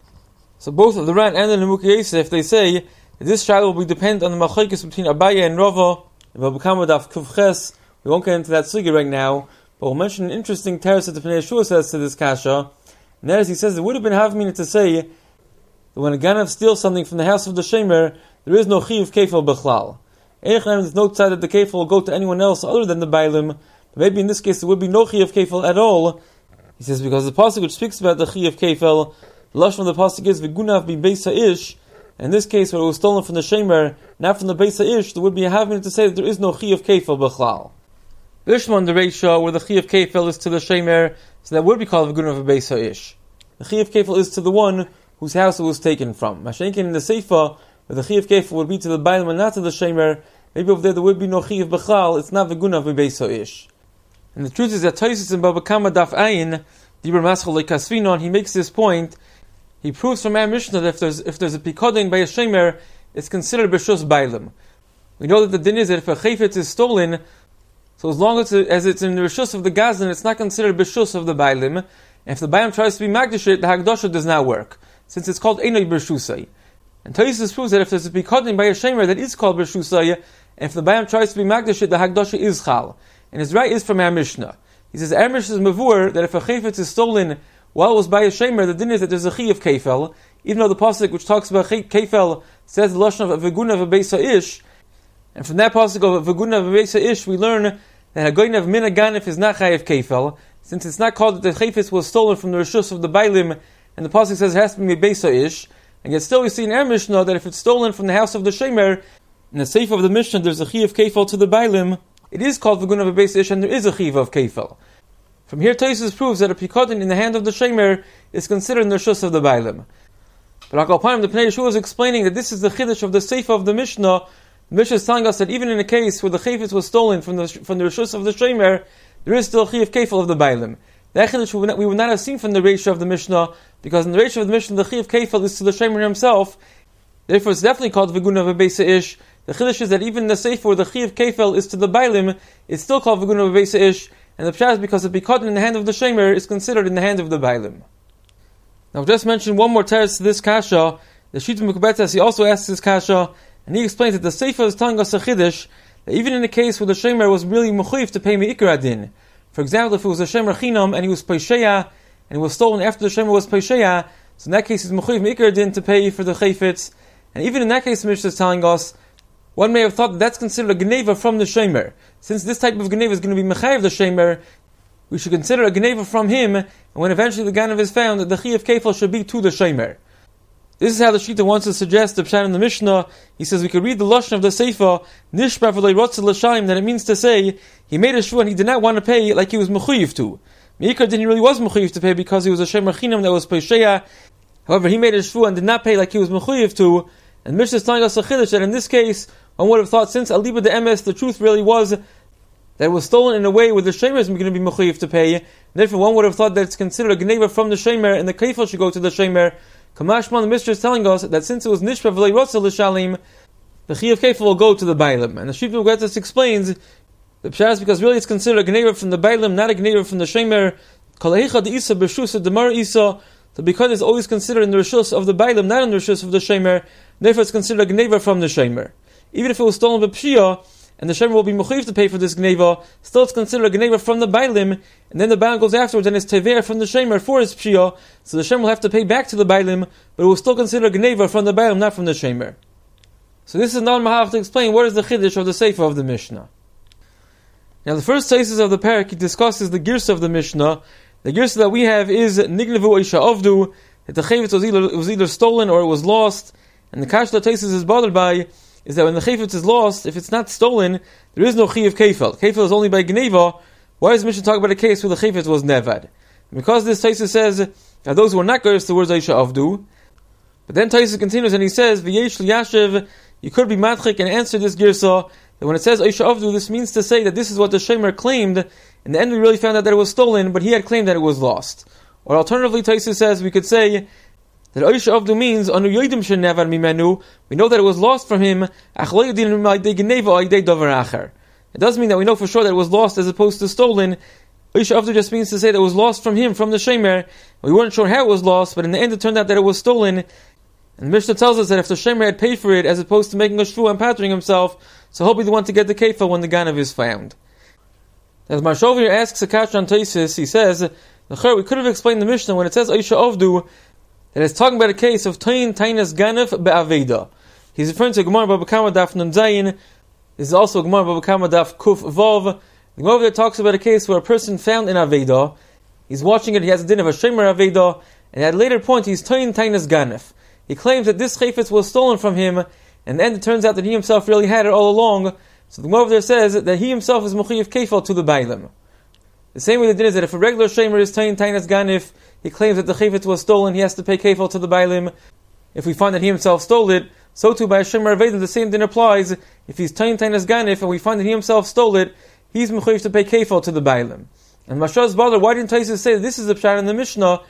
C: So both of the Ran and the Nemuka Yosef, they say that this shadow will be dependent on the machlokes between Abaye and Rava. It will become with Kufches. We won't get into that sugi right now, but we'll mention an interesting teres that the Pnei Yeshua says to this kasha. And that is, he says it would have been havmina to say that when a ganav steals something from the house of the shemer, there is no chiyuv kefil b'chlal. There's no tzad that the kefil will go to anyone else other than the bailim. But maybe in this case there would be no chiyuv kefil at all. He says because the pasuk which speaks about the chiyuv kefil, the lashon of the pasuk is v'gunav bi beisa ish. In this case, where it was stolen from the shemer, not from the beisa ish, there would be a havmina to say that there is no chiyuv kefil b'chlal. Bishman the ratio where the chiyuv kefil is to the shemer, so that would be called v'gunav bi beisa ish. The chiyuv kefil is to the one whose house it was taken from. Mashenkin in the seifa, where the chiyuv kefil would be to the bailim and not to the shemer, maybe over there there would be no chiyuv b'chlal. It's not v'gunav bi beisa ish. And the truth is that Taisus in Baba Kama Daf Ayin, Dibur Maschal Lekasvinon, he makes this point. He proves from our Mishnah that if there's if there's a pikadin by a shemer, it's considered b'shus bailim. We know that the din is that if a chayfetz is stolen, so as long as, it, as it's in the b'shus of the gazan, it's not considered b'shus of the bailim. And if the bailim tries to be magdashit, the hagdasha does not work, since it's called einoi b'shusay. And Taisus proves that if there's a pikadin by a shemer that is called b'shusay, and if the bailim tries to be magdashit, the hagdasha is chal. And his right is from our Mishnah. He says our Mishnah is mavur that if a chayfetz is stolen while it was by a shemer, the din is that there's a chiyuv kefel, even though the pasuk which talks about kefel says the lashon of v'guna v'beisa ish, and from that pasuk of v'guna v'beisa ish we learn that hagoynav min haganif is not chayiv kefel, since it's not called that the chayfetz was stolen from the rishus of the bailim, and the pasuk says it has to be beisa ish, and yet still we see in our Mishnah that if it's stolen from the house of the shemer, in the seif of the Mishnah there's a chiyuv kefel to the bailim, it is called v'guna v'beisa ish, and there is a chiyuv of kefel. From here, Taisus proves that a pikadin in the hand of the shemer is considered in the rishus of the bailim. But Akapanim, the Pnei Yeshua is explaining that this is the chiddush of the seif of the Mishnah. The Mishnah is telling us that even in a case where the chayfetz was stolen from the from the rishus of the shemer, there is still a chiyuv kefil of the bailim. That chiddush we would, not, we would not have seen from the ratio of the Mishnah, because in the ratio of the Mishnah, the chiyuv kefil is to the shemer himself. Therefore, it's definitely called v'guna v'beisa ish, The chiddush is that even in the sefer where the chi of kefel is to the bailim, it's still called v'guna b'beisa ish, and the pshat is because the pikadon in the hand of the shemer is considered in the hand of the bailim. Now, I've just mentioned one more teretz to this kasha. The Shita Mekubetes, he also asks this kasha, and he explains that the sefer is telling us a chiddush, that even in a case where the shemer was really mechuyev to pay me'ikar adin, for example, if it was a shemer chinam and he was peisheya, and he was stolen after the shemer was peisheya, so in that case he's mechuyev me'ikar adin to pay for the chayfetz. And even in that case, the Mishnah is telling us, one may have thought that that's considered a geneva from the shemer. Since this type of geneva is going to be mechayev the shemer, we should consider a geneva from him, and when eventually the ganav is found, the chi of kefil should be to the shemer. This is how the Shita wants to suggest the pshat in the Mishnah. He says we could read the lashon of the Sefer, Nishba v'lei rotzel l'shaim, that it means to say he made a shvu and he did not want to pay like he was mechuyev to. Meikar didn't really was mechuyev to pay because he was a shemer chinam that was peisheya. However, he made a shvu and did not pay like he was mechuyev to. And Mishnah is telling us a chiddush that in this case, one would have thought since aliba de emes, the truth really was that it was stolen in a way where the shemer is going to be mechuyev to pay. Therefore, one would have thought that it's considered a geneva from the shemer and the kefil should go to the shemer. Kamashman, the Mishnah is telling us that since it was nishpa v'lei rotzel l'shalim, the chi of kefil will go to the bailim. And the Shita Mekubetes explains the pshat is because really it's considered a geneva from the bailim, not a geneva from the shemer. Kalahicha de isa b'shusa demar isa. So because it's always considered in the rishus of the bailim, not in the rishus of the shemer, therefore it's considered a geneva from the shemer. Even if it was stolen by pshia, and the shemer will be mechuyev to pay for this geneva, still it's considered a geneva from the bailim, and then the bailim goes afterwards and it's tever from the shemer for his pshia, so the shemer will have to pay back to the bailim, but it will still consider a geneva from the bailim, not from the shemer. So this is not mahav to explain what is the chiddush of the sefer of the Mishnah. Now the first thesis of the parak, he discusses the girsa of the Mishnah. The girsa that we have is nignevu oisha avdu, that the chayvetz was either, was either stolen or it was lost, and the kash that thesis is bothered by is that when the chayfetz is lost, if it's not stolen, there is no chi of kefil. Kefil is only by geneva. Why does Mishnah talk about a case where the chayfetz was nevad? And because this Taisus says that those who are not gers the words Aisha Avdu, but then Taisus continues and he says V'yesh liyashiv, you could be matchik and answer this girsa that when it says Aisha Avdu, this means to say that this is what the shemer claimed. In the end, we really found out that it was stolen, but he had claimed that it was lost. Or alternatively, Taisus says we could say that Aisha Avdu means Anu Yodim shenevar mimenu. We know that it was lost from him. It doesn't mean that we know for sure that it was lost as opposed to stolen. Aisha Avdu just means to say that it was lost from him, from the shemer. We weren't sure how it was lost, but in the end it turned out that it was stolen. And Mishnah tells us that if the shemer had paid for it, as opposed to making a shvu and pattering himself, so he'll be the one to get the kefil when the ganav is found. As Marshovir asks a kash on Taisus, he says, we could have explained the Mishnah when it says Aisha Avdu, that it's talking about a case of Tain Tainas Ganef Be'aveda. He's referring to Gemara Baba Kama Daf Nun Zayin. This is also Gemara Baba Kama Daf Kuf Vav. The Gemara there talks about a case where a person found in Aveda, he's watching it, he has a din of a Shemer Aveda, and at a later point he's Tain Tainas Ganef. He claims that this chayfetz was stolen from him, and then it turns out that he himself really had it all along. So the Gemara there says that he himself is Mechuyev Kefil to the Bailim. The same way the din is that if a regular Shemer is Tain Tainas Ganef, he claims that the chayfetz was stolen, he has to pay kefil to the bailim. If we find that he himself stole it, so too by a shemer aveda the same din applies. If he's tain tainas ganif and we find that he himself stole it, he's mechuyev to pay kefil to the bailim. And Mashah's bother, why didn't Taisus say that this is the pshat in the Mishnah?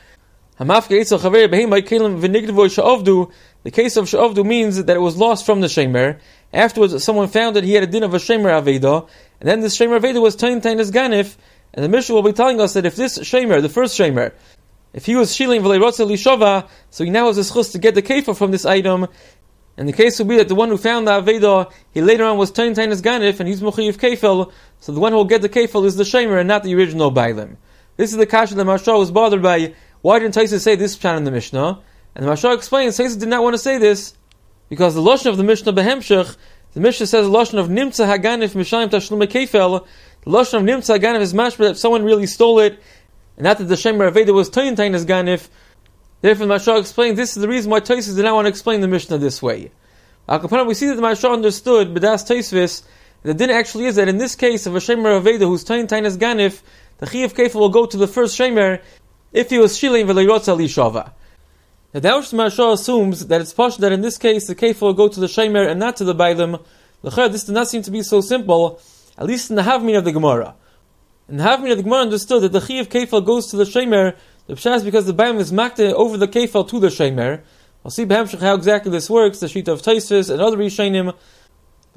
C: The case of she'avdu means that it was lost from the shemer. Afterwards, someone found that he had a din of a shemer aveda, and then this shemer aveda was tain tainas ganif. And the Mishnah will be telling us that if this shemer, the first shemer, if he was shilim v'lei rotzel lishova, so he now has a schus to get the kefil from this item, and the case will be that the one who found the aveda, he later on was tain tainas ganif, and he's mechuyev kefil, so the one who will get the kefil is the shemer and not the original bailim. This is the kasha that Mashah was bothered by. Why didn't Taisus say this pshat in the Mishnah? And the Mashah explains Taisus did not want to say this because the lashon of the Mishnah behemshech, the Mishnah says the lashon of nimtza haganif mishayim tashlum kefil. The lashon of nimtza haganif is mashma that someone really stole it, and not that the shemer aveda was tain tainas ganif. Therefore, the Mashah explains this is the reason why Taisus did not want to explain the Mishnah this way. We see that the Mashah understood b'das Taisvis that the din actually is that in this case of a shemer aveda who's tain tainas ganif, the chi of kefil will go to the first shemer if he was shilim v'lei rotzel lishova. Now, the Mashah assumes that it's posh that in this case the kefil will go to the shemer and not to the bailim. L'chayr, this does not seem to be so simple, at least in the havmin of the Gemara. In the havmin of the Gemara understood that the chi of kefil goes to the shemer. The pshat is because the bailim is makte over the kefil to the shemer. I'll see b'hemshech how exactly this works, the shita of Taisus and other Rishonim. But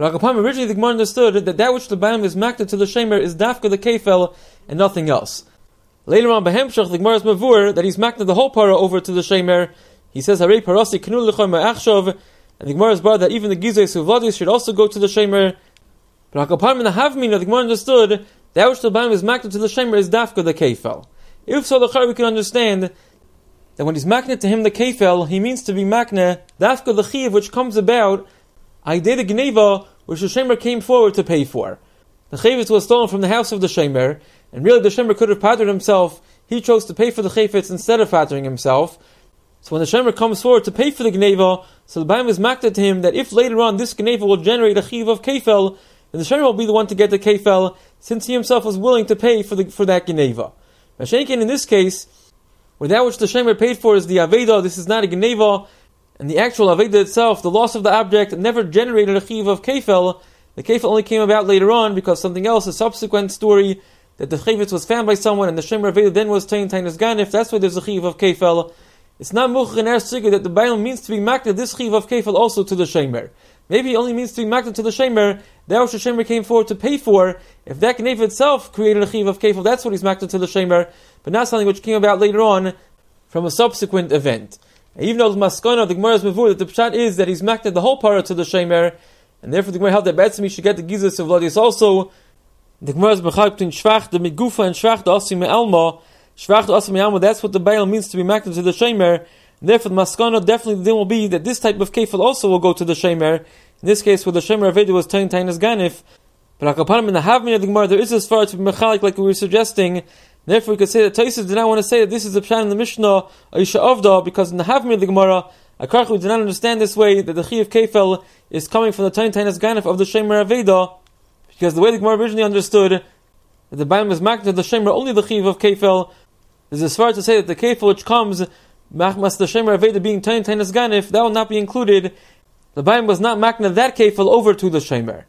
C: But Agapam, originally the Gemara understood that that which the Bailam is makna to the Shemer is dafka the kefel and nothing else. Later on, Behemshach, the Gemara is mavur that he's makna the whole para over to the Shemer. He says, Harei parasi knu l'choy ma'achshav, and the Gemara is brought that even the Gizei Suvladis should also go to the Shemer. But Agapam in the Havmina, the Gemara understood that which the Bailam is makna to the Shemer is dafka the kefel. If so, the we can understand that when he's makna to him the kefel, he means to be makna dafka the chiv which comes about aidei the gneva which the shemer came forward to pay for. The chayvitz was stolen from the house of the shemer, and really the shemer could have pattered himself. He chose to pay for the chayvitz instead of pattering himself. So when the shemer comes forward to pay for the gneva, so the Bailam is makna to him that if later on this gneva will generate a chiv of kefel, then the shemer will be the one to get the kefel, since he himself was willing to pay for the for that gneva. Mashenkin in this case, where that which the shemer paid for is the aveda, this is not a gneva, and the actual aveda itself, the loss of the object, never generated a chiv of kefel. The kefel only came about later on because something else, a subsequent story, that the chayvitz was found by someone and the shemer aveda then was tayin tainas ganif. That's why there's a chiv of kefel. It's not muchach in Eretz Tzigah that the Bailam means to be makna this chiv of kefel also to the shemer. Maybe he only means to be makna to the shemer that which the shemer came forward to pay for. If that gneva itself created a chiv of kefel, that's what he's makna to the shemer, but not something which came about later on from a subsequent event. And even though the maskana of the Gemara is mavur that the pshat is that he's makna the whole para to the shemer, and therefore the Gemara held that Betzim he should get the gizas of Vladis also. The Gemara is b'chayk between shvach the migufa and shvach the asim me'alma. Shvach the asim me'alma, that's what the Bailam means to be makna to the shemer. And therefore the maskana definitely then will be that this type of kefil also will go to the shemer. In this case, where the shemer aveda was tayin tainas ganif. But akapanim in the havmin of the Gemara, there is as far to be mechalik like we were suggesting. Therefore, we could say that Tosfos did not want to say that this is the pshat in the Mishnah, Aisha Avda, because in the Havmir of the Gemara, Akarchu did not understand this way that the Chi of Kefel is coming from the Tayin Tainas Ganif of the Shemer Aveda, because the way the Gemara originally understood that the Bailam is makna to the Shemer only the Chi of Kefel, is as far to say that the Kefel which comes, Machmas the Shemer Aveda being Tayin Tainas Ganif, that will not be included. The Bailam was not makna that Kefel over to the Shemer.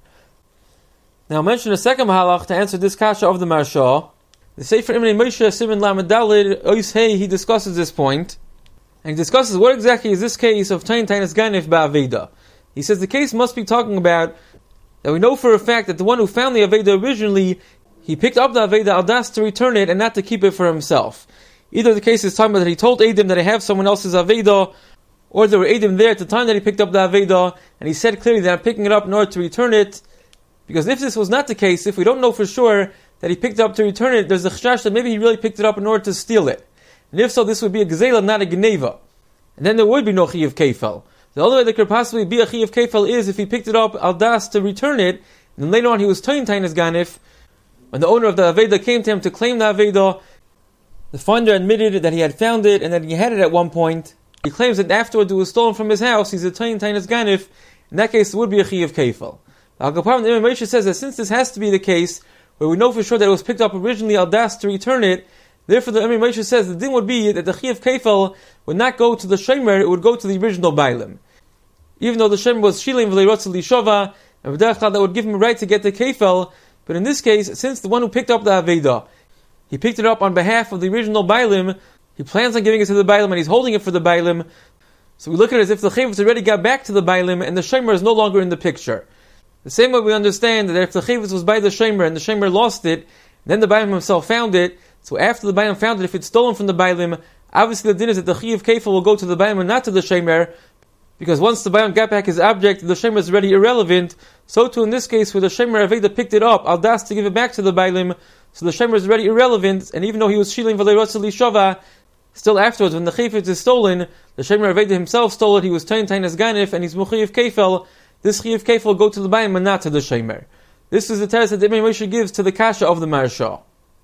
C: Now, I'll mention a second Mahalach to answer this kasha of the Marsha. The Sefer Imrei Moshe Siman Lamed Daled Ois Hey, he discusses this point, and he discusses what exactly is this case of Tayin Tainas Ganif Ba'aveda. He says the case must be talking about that we know for a fact that the one who found the Aveda originally, he picked up the Aveda al das to return it and not to keep it for himself. Either the case is talking about that he told Adam that I have someone else's Aveda, or there were Adam there at the time that he picked up the Aveda, and he said clearly that I'm picking it up in order to return it. Because if this was not the case, if we don't know for sure that he picked it up to return it, there's a chashash that maybe he really picked it up in order to steal it. And if so, this would be a gezela, not a geneva. And then there would be no chi of kefel. The only way there could possibly be a chi of kefel is if he picked it up al das to return it, and then later on he was tayin tainas ganif. When the owner of the Aveda came to him to claim the Aveda, the finder admitted that he had found it and that he had it at one point. He claims that afterwards it was stolen from his house, he's a tayin tainas ganif. In that case, it would be a chi of kefel. Al-Gapar, the Imam Moshe says that since this has to be the case, where we know for sure that it was picked up originally al das to return it, therefore the Imam Moshe says the din would be that the chi of kefel would not go to the shemer, it would go to the original Bailam. Even though the shemer was shilim v'leirotz lishova, and that would give him a right to get the kefel, but in this case, since the one who picked up the Aveda, he picked it up on behalf of the original Bailam, he plans on giving it to the Bailam and he's holding it for the Bailam, so we look at it as if the chayvitz already got back to the Bailam and the shemer is no longer in the picture. The same way we understand that if the chayvitz was by the shemer and the shemer lost it, then the Bailam himself found it, so after the Bailam found it, if it's stolen from the Bailam, obviously the din is that the chi of kefil will go to the Bailam and not to the shemer, because once the Bailam got back his object, the shemer is already irrelevant. So too in this case, where the shemer Aveda picked it up, al das to give it back to the Bailam, so the shemer is already irrelevant, and even though he was shilim v'leirotz lishova, still afterwards, when the chayvitz is stolen, the shemer Aveda himself stole it, he was tayin tainas ganif, and he's muchi of kefil. This chi of kefil will go to the Bailam and not to the shemer. This is the teres that the Imam Moshe gives to the kasha of the Marsha.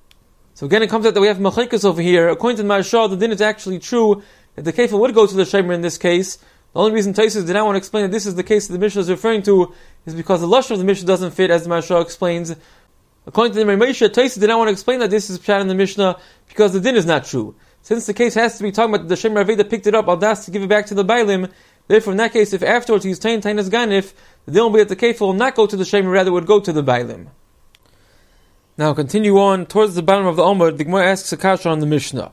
C: So again, it comes out that we have machikas over here. According to the Marsha, the din is actually true that the kefil would go to the shemer in this case. The only reason Tosfos did not want to explain that this is the case that the Mishnah is referring to is because the lashon of the Mishnah doesn't fit, as the Marsha explains. According to the Imam Moshe, Tosfos did not want to explain that this is pshat in the Mishnah because the din is not true. Since the case has to be talking about the shemer Aveda picked it up al das to give it back to the Bailam, therefore in that case, if afterwards he's tayin tainas ganif, the din will be that the kefil will not go to the shemer, rather would go to the Bailam. Now continue on towards the bottom of the Omer. The Gemara asks a kasha on the Mishnah.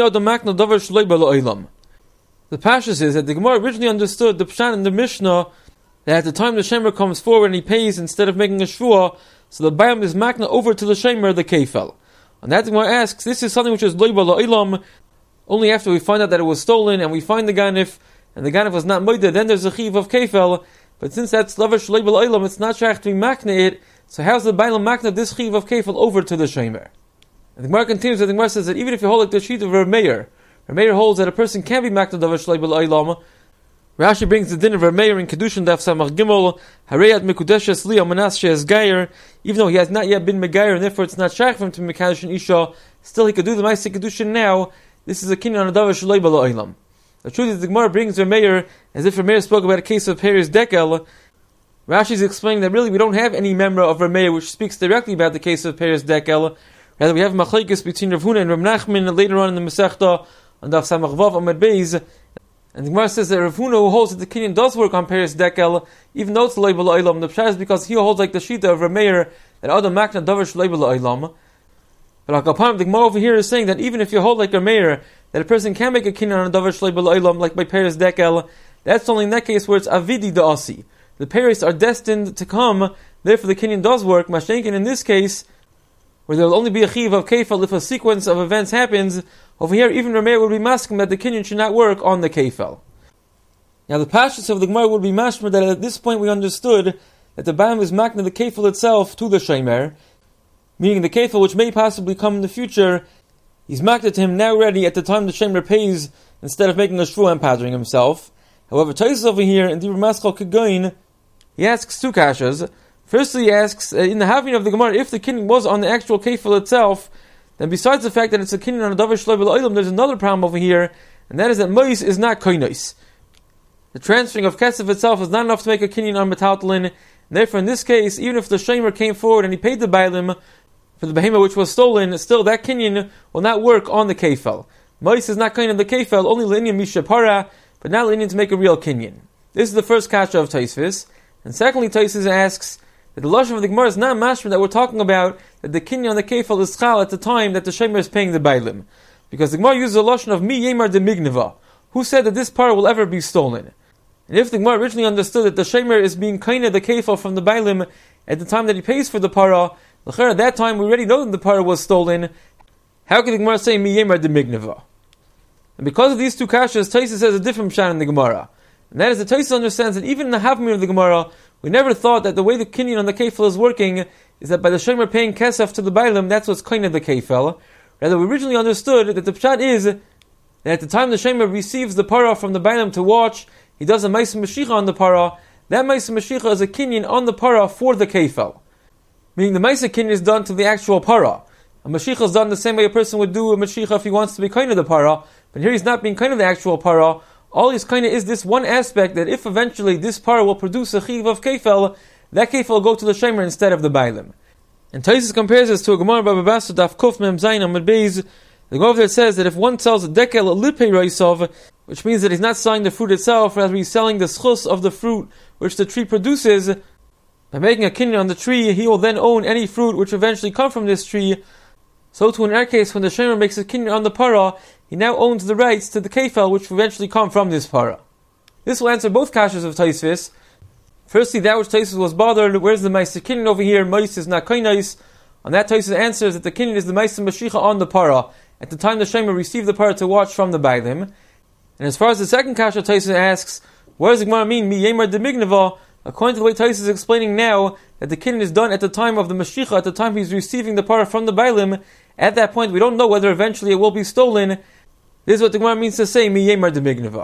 C: The Pashas is that the Gemara originally understood the pshat in the Mishnah that at the time the shemer comes forward and he pays instead of making a shvuah, so the bayam is makna over to the shemer the kefel. And that the Gemara asks, this is something which is loiba la'ilam, only after we find out that it was stolen and we find the ganif, and the ganif was not moida, then there's a chiv of kefel. But since that's lavish loiba la'ilam, it's not shaykh to be makna it. So how's the bayam makna this chiv of kefel over to the shemer? And the Gemara continues, that the Gemara says that even if you hold like the sheet of Rav Meir, Rav Meir holds that a person can be makna lavish loiba la'ilam. Rashi brings the din of Rav Meir in Kedushin Daf Samach Gimel, Hareyat Mekudeshes Li Amanas She'ez Gayer, even though he has not yet been Megayer, and therefore it's not shaykh for him to be Mekadosh and Isha, still he could do the Ma'aseh Kedushin now. This is a kinyan on a davar shaloi b'la'olam. The truth is the Gemara brings Rav Meir, as if Rav Meir spoke about a case of Peres Dekel. Rashi is explaining that really we don't have any memra of Rav Meir which speaks directly about the case of Peres Dekel. Rather we have machlekes between Rav Huna and Rav Nachman later on in the Masechta on Daf Samach Vav Amud Beis. And the Gemara says that Rav Huna, who holds that the kinyan does work on Peres Dekel, even though it's shaloi b'la'olam, the pshat is because he holds like the shita of Rav Meir that Adam makna davar shaloi b'la'olam. But Akapan, the Gemara over here is saying that even if you hold like a mayor, that a person can make a kinyan on a davar shaloi b'la'olam, like by Peres Dekel, that's only in that case where it's avidi da'asi. The Peres are destined to come, therefore the kinyan does work. Mashenkin in this case, where there will only be a chiv of kefal if a sequence of events happens, over here even Rav Meir would be masking that the kinyan should not work on the kefal. Now the pashtus of the Gemara would be mashmer that at this point we understood that the bayam is makna the kefal itself to the shemer, meaning the kefal which may possibly come in the future, he's makna to him now ready at the time the shemer pays, instead of making a shvuah and pattering himself. However, Taisus over here in Dibur Maschal Kegoin, he asks two kashas. Firstly, he asks, uh, in the having of the Gemara, if the kinyan was on the actual kefal itself, then besides the fact that it's a kinyan on a davar shaloi b'la'olam, there's another problem over here, and that is that mois is not koinos. The transferring of kesef itself is not enough to make a kinyan on metaltalin, and therefore in this case, even if the shemer came forward and he paid the bailim for the behemah which was stolen, still that kinyan will not work on the kefal. Mois is not kinyan on the kefal, only l'inyan misha para, but not l'inyan to make a real kinyan. This is the first kasha of Taisvis. And secondly, Taisvis asks that the lashon of the Gemara is not mashma that we're talking about, that the kinyan on the kefal is chal at the time that the shemer is paying the bailim. Because the Gemara uses a lashon of mi yemar de migneva. Who said that this part will ever be stolen? And if the Gemara originally understood that the shemer is being kaina the kefal from the bailim at the time that he pays for the para, at that time we already know that the para was stolen, how can the Gemara say mi yemar de migneva? And because of these two kashas, Taisvis has a different pshat in the Gemara. And that is that Taisvis understands that even in the havmir of the Gemara, we never thought that the way the kinyan on the kefal is working is that by the shemer paying kesef to the bailim, that's what's kaina the kefal. Rather, we originally understood that the pshat is that at the time the shemer receives the para from the bailim to watch, he does a ma'aseh mashicha on the para. That ma'aseh mashicha is a kinyan on the para for the kefal. Meaning the ma'aseh kinyan is done to the actual para. A mashicha is done the same way a person would do a mashicha if he wants to be kaina the para, but here he's not being kaina the actual para. All he's kind of is this one aspect that if eventually this para will produce a chiv of kefal, that kefal will go to the shemer instead of the bailim. And Taisus compares this to a Gemara Baba Basra Daf Kuf Mem Zayin Amud Beis. The Gemara there says that if one sells a dekel a lipe roisov, which means that he's not selling the fruit itself, rather he's selling the schus of the fruit which the tree produces, by making a kinyan on the tree, he will then own any fruit which eventually come from this tree. So too in our case, when the shemer makes a kinyan on the para, he now owns the rights to the kefal which will eventually come from this para. This will answer both kashas of Taisvis. Firstly, that which Taisvis was bothered, where's the ma'aseh kinyan over here? Mois is not kainais. On that, Taisvis answers that the kinyan is the ma'aseh mashicha on the para at the time the shemer received the para to watch from the bailim. And as far as the second kasha, Taisvis asks, where does the Gemara mean mi yemar de migneva? According to the way Taisvis is explaining now, that the kinyan is done at the time of the mashicha, at the time he's receiving the para from the bailim. At that point, we don't know whether eventually it will be stolen. This is what the Gemara means to say, mi yemar de migneva.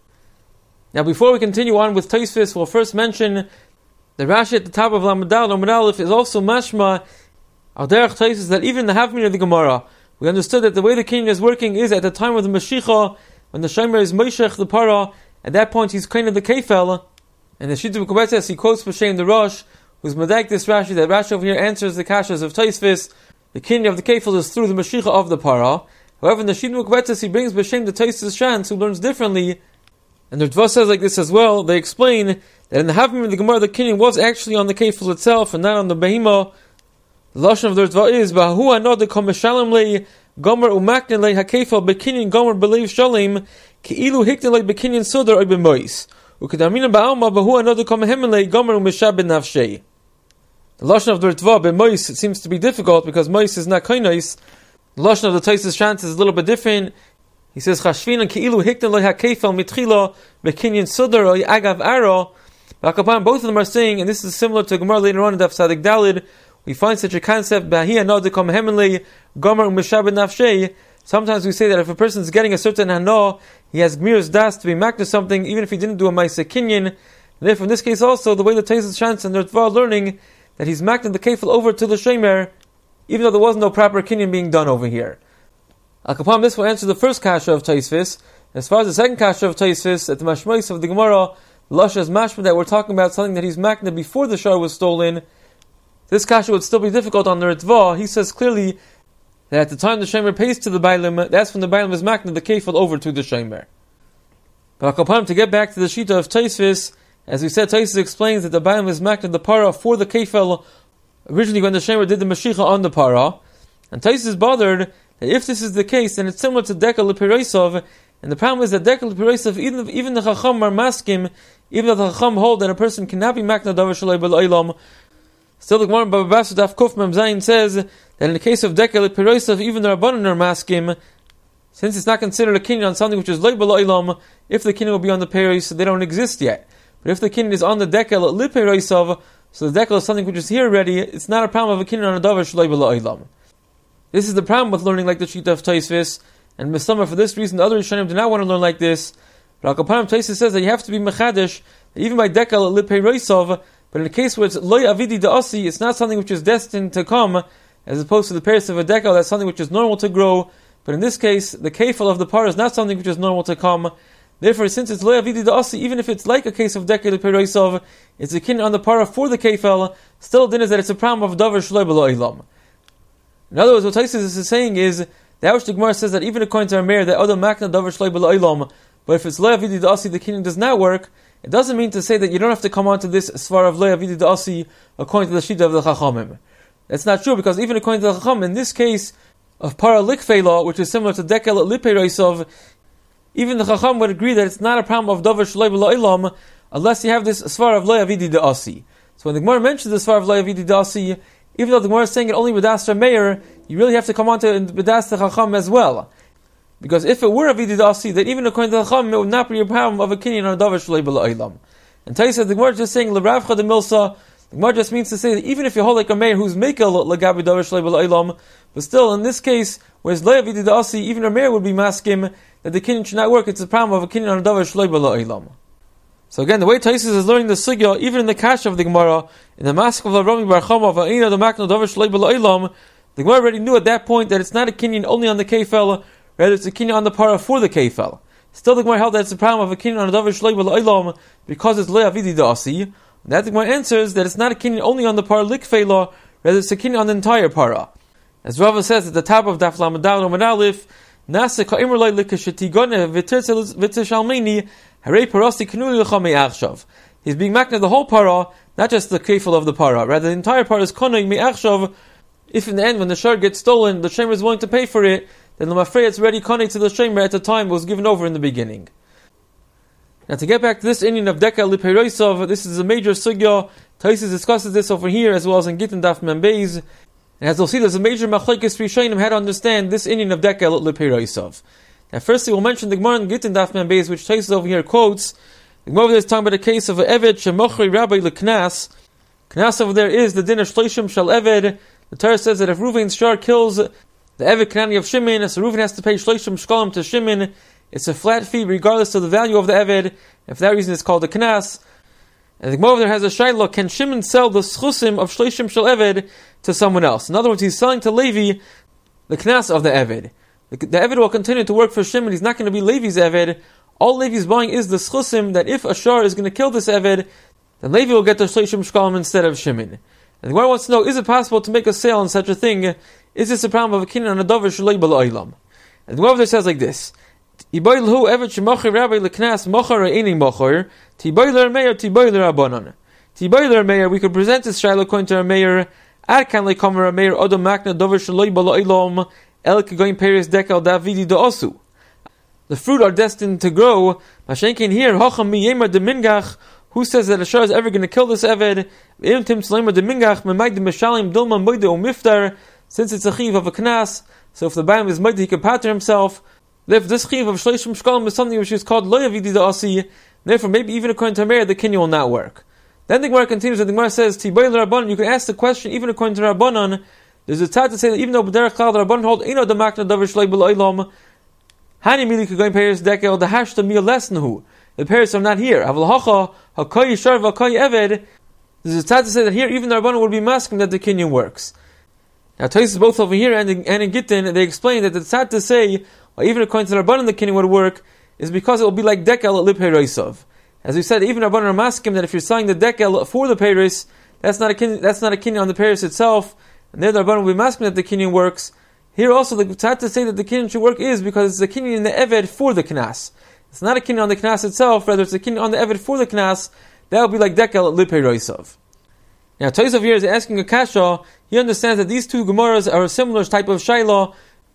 C: Now, before we continue on with Taisvis, we'll first mention the Rashi at the top of Lamadal, Lamed Aleph, is also mashma, al derech Taisvis, that even in the half-min of the Gemara, we understood that the way the kinyan is working is at the time of the Mashiach, when the shemer is Moishech the para, at that point he's kind of the kefel, and the Shita B'Kobetzes, he quotes B'Shem the Rosh, who's medak this Rashi, that Rashi over here answers the kashas of Taisvis, the kinyan of the kefel is through the Mashiach of the para. However, in the Shita B'Kobetzes, he brings B'Shem the Taisvis Shans, who learns differently, and the Ritva says like this as well. They explain that in the Havim of the Gemara, the kinyan was actually on the kefil itself and not on the behemah. The lashon of the Ritva is Bahu anod the komeshalim le gomer umaknin le hakefil bekinyan gomer believe shalim keilu hiktin le bekinyan sudar oy b'mois Ukedamina ba'alma b'hu another kamehemelei gomer u'meshab nafshei. The lashon of the Ritva by Mois seems to be difficult because Mois is not kainais. The lashon of the Taisus Shantz is a little bit different. He says Chashvina keilu hikten lo hakefel mitchila bekinyan sudar or agav aro. Both of them are saying, and this is similar to Gemara later on in Daf Sadik Dalid, we find such a concept, sometimes we say that if a person is getting a certain hana, he has gmirus das to be makna something, even if he didn't do a ma'aseh kinyan. And therefore, in this case also, the way the Taisus Shantz and the Ritva are learning, that he's makna the kefil over to the shemer, even though there was no proper kinyan being done over here. Al Kapam, this will answer the first kasha of Taisvis. As far as the second kasha of Taisvis, at the mashmois of the Gemara, Lasha is mashma that we're talking about something that he's makna before the shar was stolen. This kasha would still be difficult on the Ritva. He says clearly that at the time the shemer pays to the bailim, that's when the bailim is makna the kefil over to the shemer. But to get back to the shita of Taisvis, as we said, Taisvis explains that the bailim is makna the para for the kefil originally when the shemer did the mashicha on the para. And Taisvis is bothered that if this is the case, then it's similar to Dekel L'Pireisov, and the problem is that Dekel L'Pireisov, even, even the Chacham are maskim, even though the Chacham hold that a person cannot be makna davar shalei b'l'olam. Still, the Gemara in Baba Basra Daf Kuf Mem Zayin says that in the case of Dekel L'Pireisov, even the Rabbanan are maskim, since it's not considered a kinyan on something which is lei b'l'olam, if the kinyan will be on the Pireis, they don't exist yet. But if the kinyan is on the Dekel L'Pireisov, so the Dekel is something which is here already, it's not a problem of a kinyan on a davar shalei b'l'olam. This is the problem with learning like the Shita of Taisvis, and Misama, for this reason, the other Rishonim do not want to learn like this. But Al-Kapanim Taisvis says that you have to be Mechadish, even by Dekel Lipei Reisov, but in the case where it's Loi Avidi Da'asi, it's not something which is destined to come, as opposed to the Paris of a Dekel, that's something which is normal to grow. But in this case, the Kefal of the par is not something which is normal to come. Therefore, since it's Loi Avidi Da'asi, even if it's like a case of Dekel Lipei Reisov, it's a kin on the par for the Kefal, still then is that it's a problem of Davar Shloi B'Lo'ilam. In other words, what Taisus is saying is, the Aush Gemara says that even according to our mayor, that other makna davar shloi b'la'olam, but if it's lo yavidi da'asi, the kinyan does not work. It doesn't mean to say that you don't have to come on to this svar of lo yavidi da'asi according to the shita of the Chachamim. That's not true, because even according to the Chachamim, in this case of para likfei law, which is similar to dekel lipei reisov, even the Chacham would agree that it's not a problem of davar shloi b'la'olam unless you have this svar of lo yavidi da'asi. So when the Gemara mentions the svar of lo yavidi da'asi, even though the Gemara is saying it only with Astra Meir, you really have to come on to B'das the Chacham as well. Because if it were a Vidi Dasi, then even according to the Chacham, it would not be a problem of a Kinyan or a Davar Shalei B'La'olam. And Tais said the Gemara is just saying, L'Ravcha de Milsa, the Gemara just means to say that even if you hold like a Meir who's Mekel L'Gabi Davar Shalei B'La'olam, but still in this case, whereas Lo Vidi Dasi, even a Meir would be maskim, that the Kinyan should not work, it's a problem of a Kinyan or a Davar Shalei B'La'olam. So again, the way Taisus is learning the sugya, even in the Kasha of the Gemara, in the Mask of the Rami Bar Chama of Aina the Makna Davar Shalei B'La'olam, the Gemara already knew at that point that it's not a kinyan only on the kefel, rather it's a kinyan on the para for the kefel. Still, the Gemara held that it's a problem of a kinyan on a davar shloi b'la'olam because it's le'avidi da'asi. That the Gemara answers that it's not a kinyan only on the para likfeila, rather it's a kinyan on the entire para. As Rava says at the top of Daf Lamadal Amud Aleph, Nasa ka'imr loy likashetigone v'tirshalmeni harei parasti k'nuli l'chamei achshav. He's being makna the whole para, not just the kefel of the para. Rather, the entire para is konoi me'achshav. If in the end, when the shard gets stolen, the shemer is willing to pay for it, then l'mafrei it's ready konei to the shemer at the time it was given over in the beginning. Now, to get back to this inyan of Dekel Lipei Reisov, this is a major sugya. Taisus discusses this over here as well as in Gittin Daf Mem Beis. And as you'll see, there's a major machlekes Rishonim how to understand this inyan of Dekel Lipei Reisov. Now, firstly, we'll mention the Gemara in Gittin Daf Mem Beis, which Taisus over here quotes. The Gemara over there is talking about a case of an Eved shemochri rabbi leknas. Knas over there is the din of shleishim shel Eved. The Torah says that if Reuven's shar kills the Eved Kanani of Shimon, so Reuven has to pay shleishim shkalim to Shimon. It's a flat fee regardless of the value of the Eved, and for that reason it's called a Knas. And the Gemara over there has a shayla, can Shimon sell the schusim of shleishim shel Eved to someone else? In other words, he's selling to Levi the Knas of the Eved. The, the Eved will continue to work for Shimon, he's not going to be Levi's Eved. All Levi's buying is the schusim, that if a shar is going to kill this Eved, then Levi will get the shleishim shkalim instead of Shimon. And the Gemara wants to know, is it possible to make a sale on such a thing? Is this a problem of a kinyan on a davar shalei b'la'olam? And the Gemara says like this: Tiboilhu evet shemachir rabbi leknas mochar re'ening mochar tiboiler meir tiboiler abanon. Tiboiler meir, we could present this shayla according to our mayor. Ad kan leikamer meir odom makna davar shalei b'la'olam el kegoin peres dekel davidi da'osu. the fruit are destined to grow. Mashenkin here, Hacham mi yemar de mingach. Who says that a shah is ever going to kill this eved? Since it's a chiv of a knas, so if the bayim is mighty, he can pater himself. If this chiv of shleishim shkalim is something which is called lo yavidi da'asi, therefore maybe even according to Meir, the kinyan will not work. Then the Gemara continues, and the Gemara says, Tibayil Rabbanon, you can ask the question, even according to Rabbanon, there's a tzad to say that even though B'derech Klal, the Rabbanon hold, Eino Damakna Davar Shlei B'Lo'ilom, Hani Mili Kagoyim Peres Dekel, the Hashta Mil Lesnahu. The parents are not here. Avlahacha, Hakoy Yishar, Hakoy Eved. There's a tzad to say that here, even the Rabbanon would be masking that the kinyan works. Now, Tosfos both over here and in, and in Gittin, they explain that the tzad to say, well, even according to the Rabbanon, the kinyan would work, is because it will be like Dekel at Lip Heroisov. As we said, even Rabbanon are masking that if you're selling the Dekel for the Peres, that's not a kinyan, that's not a kinyan on the Peres itself, and there the Rabbanon will be masking that the kinyan works. Here also, the tzad to say that the kinyan should work is because it's a kinyan in the Eved for the Knas. It's not a kinyan on the Knas itself, rather it's a kinyan on the Eved for the Knas. That will be like Dekel at Lipei Roisav. Now, Tosfos here is asking a kasha. He understands that these two Gemaras are a similar type of Shaila.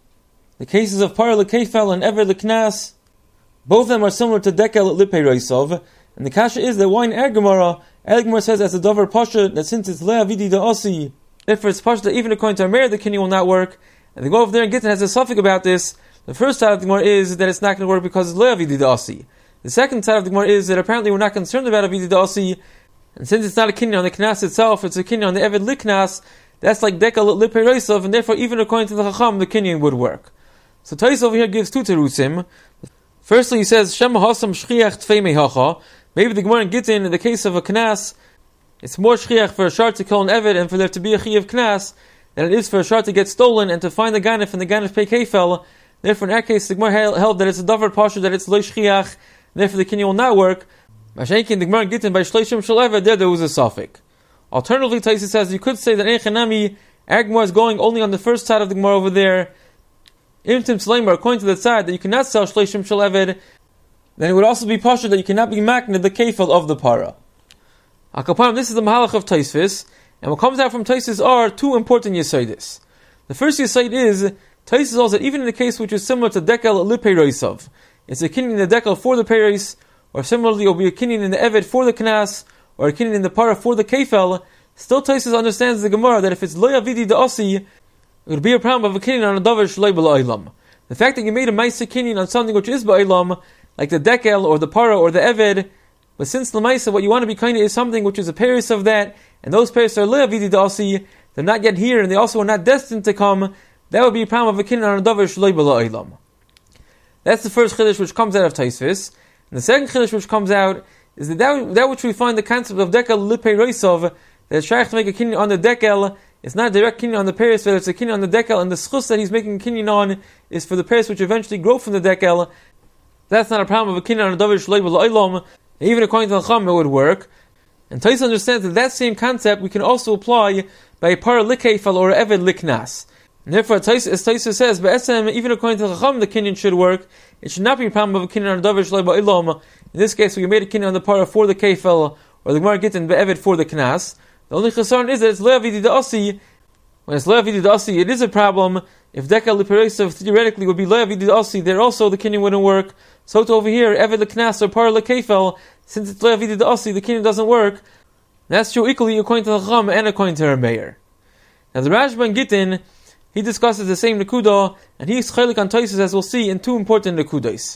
C: The cases of Par Lekefel and Eved Leknas, both of them are similar to Dekel at Lipei Roisav. And the kasha is that why in Er Gemara, Er Gemara says as a Dover Pasha, that since it's Lea Vidi Da'asi, therefore it's Pasha that even according to Amer, the kinyan will not work. And they go over there and Gittin has a suffix about this. The first side of the Gemara is that it's not going to work because it's Lea Vidi Da'asi. The second side of the Gemara is that apparently we're not concerned about a Vidi Da'asi, and since it's not a kinyan on the Knas itself, it's a kinyan on the Eved Liknas, that's like Dekel Lipei Roisav, and therefore even according to the Chacham, the kinyan would work. So Tosfos over here gives two terutzim. Firstly, he says, Shem Hasam Shchiach Tfei Mehacha. Maybe the Gemara in Gittin, in the case of a Knas, it's more Shchiach for a shard to kill an Eved and for there to be a Chi of Knas than it is for a shard to get stolen and to find the Ganef and the Ganef pay Kefel. Therefore, in that case, the Gemara held that it's a Davar Pasha, that it's Lo Shchiach, therefore the kinyan will not work. Mashenkin, the Gemara in Gittin, by Shleishim Shel Eved, there there was a suffix. Alternatively, Tosfos says, you could say that Eichanami, our Gemara is going only on the first side of the Gemara over there. Imtim Sleimer, according to the side that you cannot sell Shleishim Shel Eved, then it would also be Pasha that you cannot be makna the kefil of the para. Akaparam, this is the Mahalach of Tosfos, and what comes out from Tosfos are two important Yesodis. The first Yesod is, Tosfos holds that even in a case which is similar to Dekel Lipei Roisav, it's a kinyan in the Dekel for the Peres, or similarly it will be a kinyan in the Eved for the Knas, or a kinyan in the para for the kefil, still Tosfos understands the Gemara that if it's Lo Yavidi Da'asi, it would be a problem of a kinyan on a Davar Shlei B'Lo'ilom. The fact that you made a Maisa kinyan on something which is Ba'Olam, like the Dekel, or the Para, or the Eved, but since Lamaisa, what you want to be kind of is something which is a Paris of that, and those Paris are Lea Vidi Da'asi, they're not yet here, and they also are not destined to come, that would be a problem of a kinyan on a Davar Shlei B'Lo'ilom. That's the first Chiddush which comes out of Tosfos. And the second Chiddush which comes out is that that, that which we find the concept of Dekel Lipei Roisav, that it's shaykh to make a kinyan on the Dekel, it's not a direct kinyan on the Paris, but it's a kinyan on the Dekel, and the schus that he's making a kinyan on is for the Paris which eventually grow from the Dekel. That's not a problem of a kinyan on a Davar Shlei B'Lo'ilom. Even according to the Chacham, it would work. And Tosfos understands that that same concept we can also apply by a Para Likefel or Eved Liknas. And therefore, as Tosfos says, B'esem, even according to the Chacham, the kinyan should work. It should not be a problem of a kinyan on a Davar Shlei B'Olam. In this case, we made a kinyan on the Para for the Kefel, or the Gemara Gittin Be'eved for the Knas. The only chasarn is that it's Lo Yavidi Da'asi. When it's Lo Yavidi Da'asi, it is a problem. If Dekel Lipei Roisav theoretically would be Lo Yavidi Da'asi, there also the kinyan wouldn't work. So to over here, Eved Leknas or Para Lekefel, since it's Lo Yavidi Da'asi, the kinyan doesn't work. That's true equally according to the Chacham and according to Rameir. Now the Rashba in Gittin, he discusses the same Nekudah, and he is chaylik on Tosfos, as we'll see, in two important Nekudas.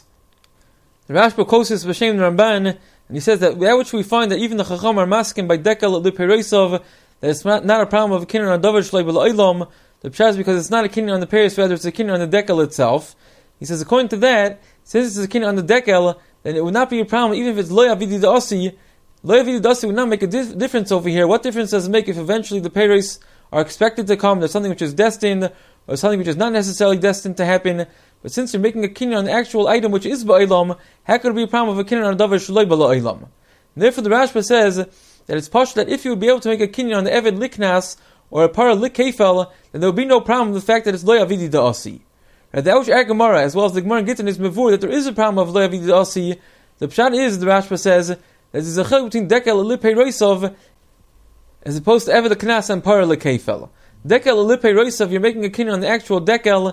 C: The Rashba quotes this B'Shem Ramban, and he says that that which we find that even the Chacham are masking by Dekel Lipei Roisav, that it's not, not a problem of a kinyan on Davar Shlei B'Olam. The pshat is because it's not a kinyan on the Paris, rather it's a kinyan on the Dekel itself. He says, according to that, since it's a kinyan on the Dekel, then it would not be a problem, even if it's Lo Yavidi Da'asi. Lo Yavidi Da'asi would not make a dif- difference over here. What difference does it make if eventually the Paris are expected to come, there's something which is destined, or something which is not necessarily destined to happen? But since you're making a kinyan on the actual item which is Ba'olam, how could it be a problem of a kinyan on a Davar Shlei B'Olam? Therefore the Rashba says that it's posh that if you would be able to make a kinyan on the Eved Liknas, or a Para Likefel, then there would be no problem with the fact that it's Lo Yavidi Da'asi. The Aush Er Gemara, as well as the Gemara in Gittin, is mevur that there is a problem of Lo Yavidi Da'asi. The pshat is, the Rashba says, that there's a chiluk between Dekel and Lipei Roisav, as opposed to Eved Leknas and Para Lekefel. Dekel and Lipei Roisav, you're making a kinyan on the actual Dekel,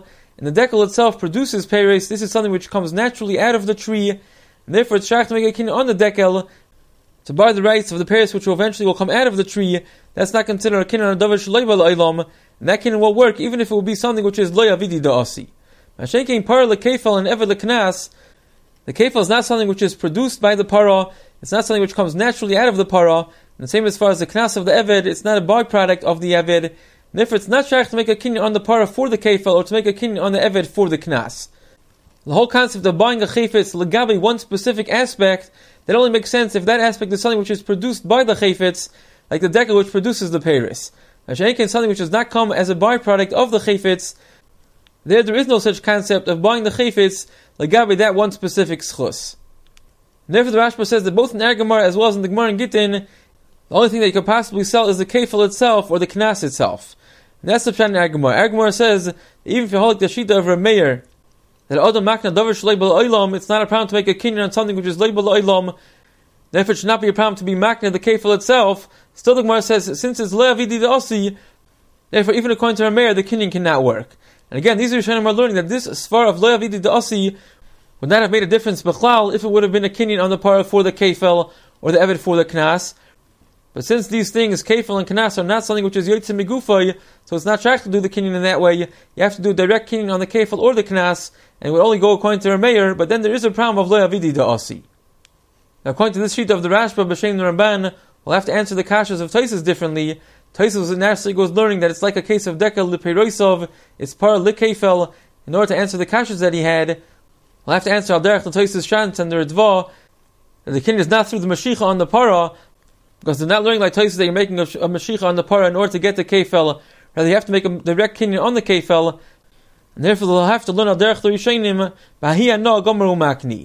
C: and the decal itself produces peiros, this is something which comes naturally out of the tree, and therefore it's shach to make a kinyan on the decal, to buy the rights of the peiros which will eventually will come out of the tree. That's not considered a kinyan on a davar shelo b'la'olam, and that kinyan will work even if it will be something which is lo yavidi da'asi. Mashenkein par lekefal and eved leknas, the kefal is not something which is produced by the para, it's not something which comes naturally out of the para, and the same as far as the knas of the eved, it's not a byproduct of the eved, and therefore it's not shaykh to make a kinyan on the para for the kefal, or to make a kinyan on the eved for the knas. The whole concept of buying a chayfetz legabe one specific aspect, that only makes sense if that aspect is something which is produced by the chayfetz, like the decal which produces the peiros. Mashenkein, something which does not come as a byproduct of the chayfetz, there there is no such concept of buying the chayfetz legabe that one specific schus. Therefore the Rashba says that both in Ergamar as well as in the Gemara in Gittin, the only thing that you could possibly sell is the kefal itself or the knas itself. And that's the pshat in Ergamar. Ergamar says that even if you hold like the shita of a mayor, that Adam Makna Davar Shalei B'La'olam, it's not a problem to make a kinyan on something which is Lei B'La'olam, therefore it should not be a problem to be Makna the kefal itself. Still the Gemara says, since it's Le Avidi Da'asi, therefore even according to a mayor, the kinyan cannot work. And again, these Rishonim are learning that this svar of Le Avidi Da'asi would not have made a difference b'chlal if it would have been a kinyan on the par for the kefal or the eved for the knas. But since these things, kefal and knas, are not something which is yotzei migufay, so it's not shaykh to do the kinyan in that way. You have to do a direct kinyan on the kefal or the knas, and it would only go according to a mayor. But then there is a problem of lo avidi da'asi. Now, according to this sheet of the Rashba b'shem the Ramban, we'll have to answer the kashas of Taisus differently. Taisus naturally goes learning that it's like a case of dekel l'peiroisov, it's par l'kefal. In order to answer the kashas that he had, we'll have to answer al derech the Taisus shant and the Ritva, that the kinyan is not through the mashicha on the para, because they're not learning like Taisus that you're making a, a mashicha on the para in order to get the kefel. Rather, you have to make a direct kinyan on the kefel, and therefore they'll have to learn al derech the Rishonim b'ahiyah no gomeru makni.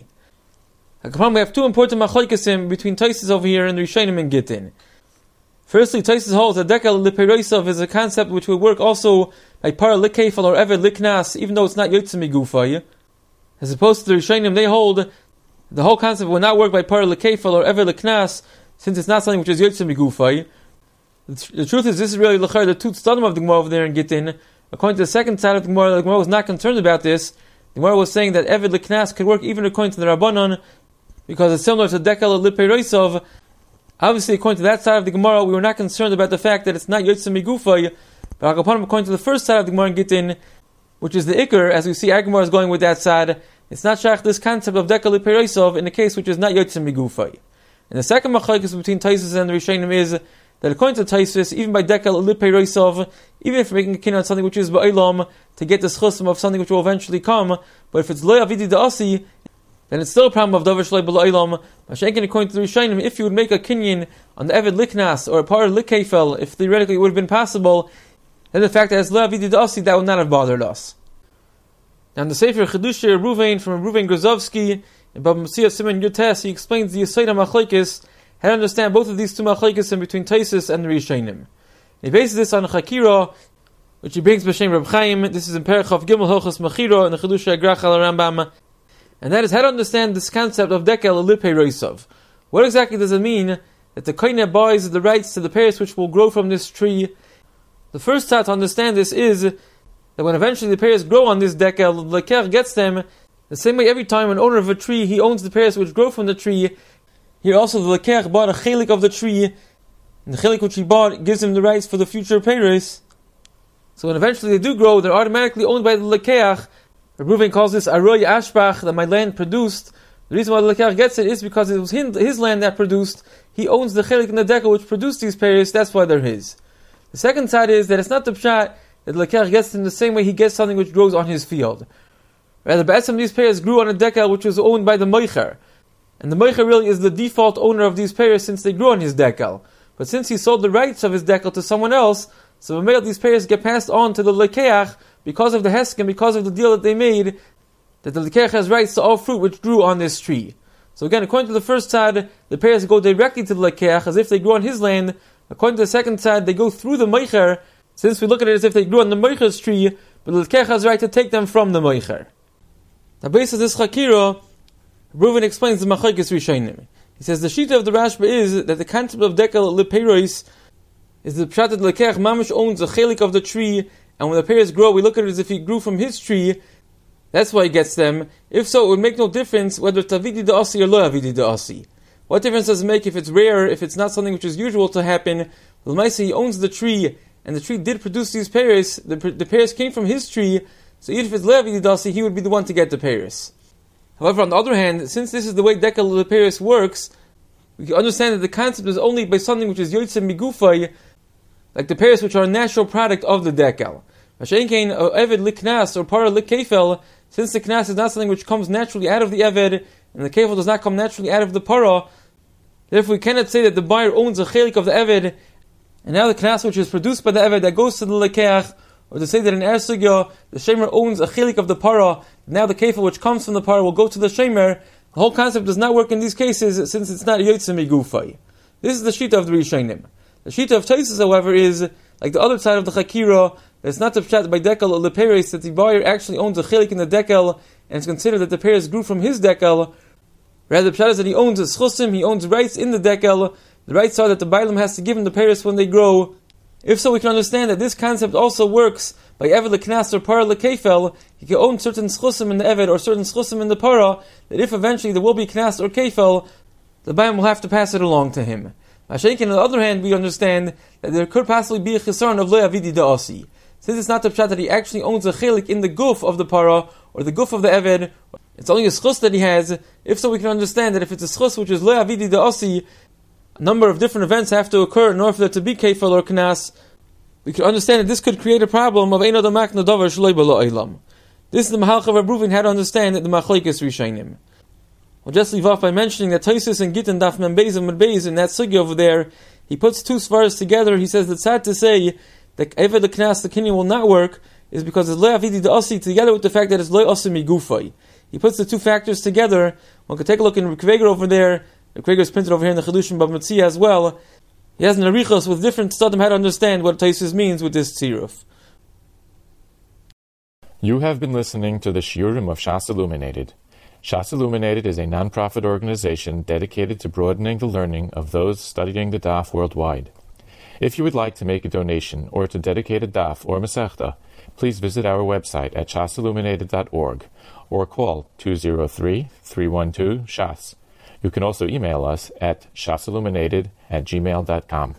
C: We have two important machlokes between Taisus over here and the Rishonim and Gittin. Firstly, Taisus holds that dekel l'peirosav is a concept which would work also by para l'kefel or eved l'knas, even though it's not yotzei migufay. As opposed to the Rishonim, they hold the whole concept will not work by par l'kefel or eved l'knas, since it's not something which is yotzei migufay. The truth is, this is really l'char the two tzadim of the Gemara over there in Gittin. According to the second side of the Gemara, the Gemara was not concerned about this. The Gemara was saying that eved l'knas could work even according to the Rabbanon, because it's similar to dekel l'peirosav. Obviously, according to that side of the Gemara, we were not concerned about the fact that it's not yotzei migufay. But according to the first side of the Gemara in Gittin, which is the Iker, as we see Agamar is going with that side, it's not shaykh this concept of dekel l'peirosav in a case which is not yotzei migufay. And the second machlokes between Taisus and the Rishonim is that according to Taisus, even by dekel l'peirosav, even if you're making a kinyan on something which is ba'olam, to get the schusim of something which will eventually come, but if it's lo avidi da'asi, then it's still a problem of davar shalei b'la'olam. Mashenkin, according to the Rishonim, if you would make a kinyan on the eved liknas or a par likefel, if theoretically it would have been possible, then the fact that it's lo avidi da'asi, that would not have bothered us. Now in the Sefer Chedushei Ruvain from Ruvain Grozovsky in Bava Metzia Siman Yutes, he explains the Yesod HaMachlokes, how to understand both of these two machlokes in between Taisus and the Rishonim. He bases this on a Chakira, which he brings b'shem Reb Chaim. This is in Perichav Gimel Hilchos Mechira in the Chedushei Agrach al Rambam. And that is how to understand this concept of dekel l'peirosav. What exactly does it mean that the koine buys the rights to the peiros which will grow from this tree? The first thought to understand this is that when eventually the peiros grow on this dekel, the leker gets them the same way every time an owner of a tree, he owns the peiros which grow from the tree. Here also the leker bought a chelik of the tree, and the chelik which he bought gives him the rights for the future peiros. So when eventually they do grow, they're automatically owned by the lekeach. Reuven calls this aroy ashbach, that my land produced. The reason why the lekach gets it is because it was his land that produced. He owns the chelik and the dekel which produced these peiros. That's why they're his. The second side is that it's not the pshat that the lekach gets in the same way he gets something which grows on his field. Rather, but some of these peiros grew on a dekel which was owned by the moicher, and the moicher really is the default owner of these peiros since they grew on his dekel. But since he sold the rights of his dekel to someone else, so the these peiros get passed on to the lekach, because of the hesken, because of the deal that they made, that the lekech has rights to all fruit which grew on this tree. So again, according to the first side, the peiros go directly to the lekech, as if they grew on his land. According to the second side, they go through the moicher, since we look at it as if they grew on the moicher's tree, but the lekech has right to take them from the moicher. Now based on this chakira, Reuven explains the machlokes Rishonim. He says the shita of the Rashba is that the concept of dekel l'peiros is the pshat that the lekech mamish owns a chelik of the tree, and when the pears grow, we look at it as if he grew from his tree. That's why he gets them. If so, it would make no difference whether it's avidi da'asi or lo avidi da'asi. What difference does it make if it's rare, if it's not something which is usual to happen? L'maisa, he owns the tree, and the tree did produce these pears. The, the pears came from his tree, so even if it's lo avidi da'asi, he would be the one to get the pears. However, on the other hand, since this is the way dekel leperis works, we can understand that the concept is only by something which is yotzei migufay, like the pears which are a natural product of the dekel. Mashenkein eved liknas or para likefel, since the knas is not something which comes naturally out of the eved, and the kefel does not come naturally out of the para, therefore we cannot say that the buyer owns a chelik of the eved, and now the knas which is produced by the eved that goes to the lekeach, or to say that in Er Sugya, the shemer owns a chelik of the para, now the kefil which comes from the para will go to the shemer. The whole concept does not work in these cases, since it's not yotzei migufay. This is the shita of the Rishonim. The shita of Taisus, however, is, like the other side of the Chakira, that it's not the pshat by dekel or leperes, that the buyer actually owns a chelik in the dekel, and it's considered that the pears grew from his dekel. Rather, the pshat is that he owns a schusim, he owns rights in the dekel. The rights are that the bailam has to give him the pears when they grow. If so, we can understand that this concept also works by eved leknas or para lekefel. He can own certain schusim in the eved or certain schusim in the para, that if eventually there will be knas or kefel, the bailam will have to pass it along to him. Mashenkin, on the other hand, we understand that there could possibly be a chisaron of lo avidi da'asi. Since it's not the pshat that he actually owns a chelik in the guf of the para, or the guf of the eved, it's only a schus that he has. If so, we can understand that if it's a schus which is lo avidi da'asi, a number of different events have to occur in order for there to be kefel or knas. We can understand that this could create a problem of eino damak nadavar shloi b'lo eilam. This is the mahalcha of Abruvin how to understand the machlekes Rishonim. We'll just leave off by mentioning that Taisus and Gittin Daf Mem Beis and Beis in that sugya over there, he puts two svaras together. He says that sad to say that eved the knas the kinyan will not work is because it's lo avidi da'asi together with the fact that it's lo asim migufay. He puts the two factors together. One could take a look in Rikveger over there. Rikveger is printed over here in the Chedushim Bava Metzia as well. He has an arichos with different studim how to understand what Taisus means with this tziruf.
A: You have been listening to the Shiurim of Shas Illuminated. Shas Illuminated is a non-profit organization dedicated to broadening the learning of those studying the daf worldwide. If you would like to make a donation or to dedicate a daf or masechta, please visit our website at shas illuminated dot org or call two zero three, three one two, S H A S. You can also email us at shasilluminated at gmail dot com.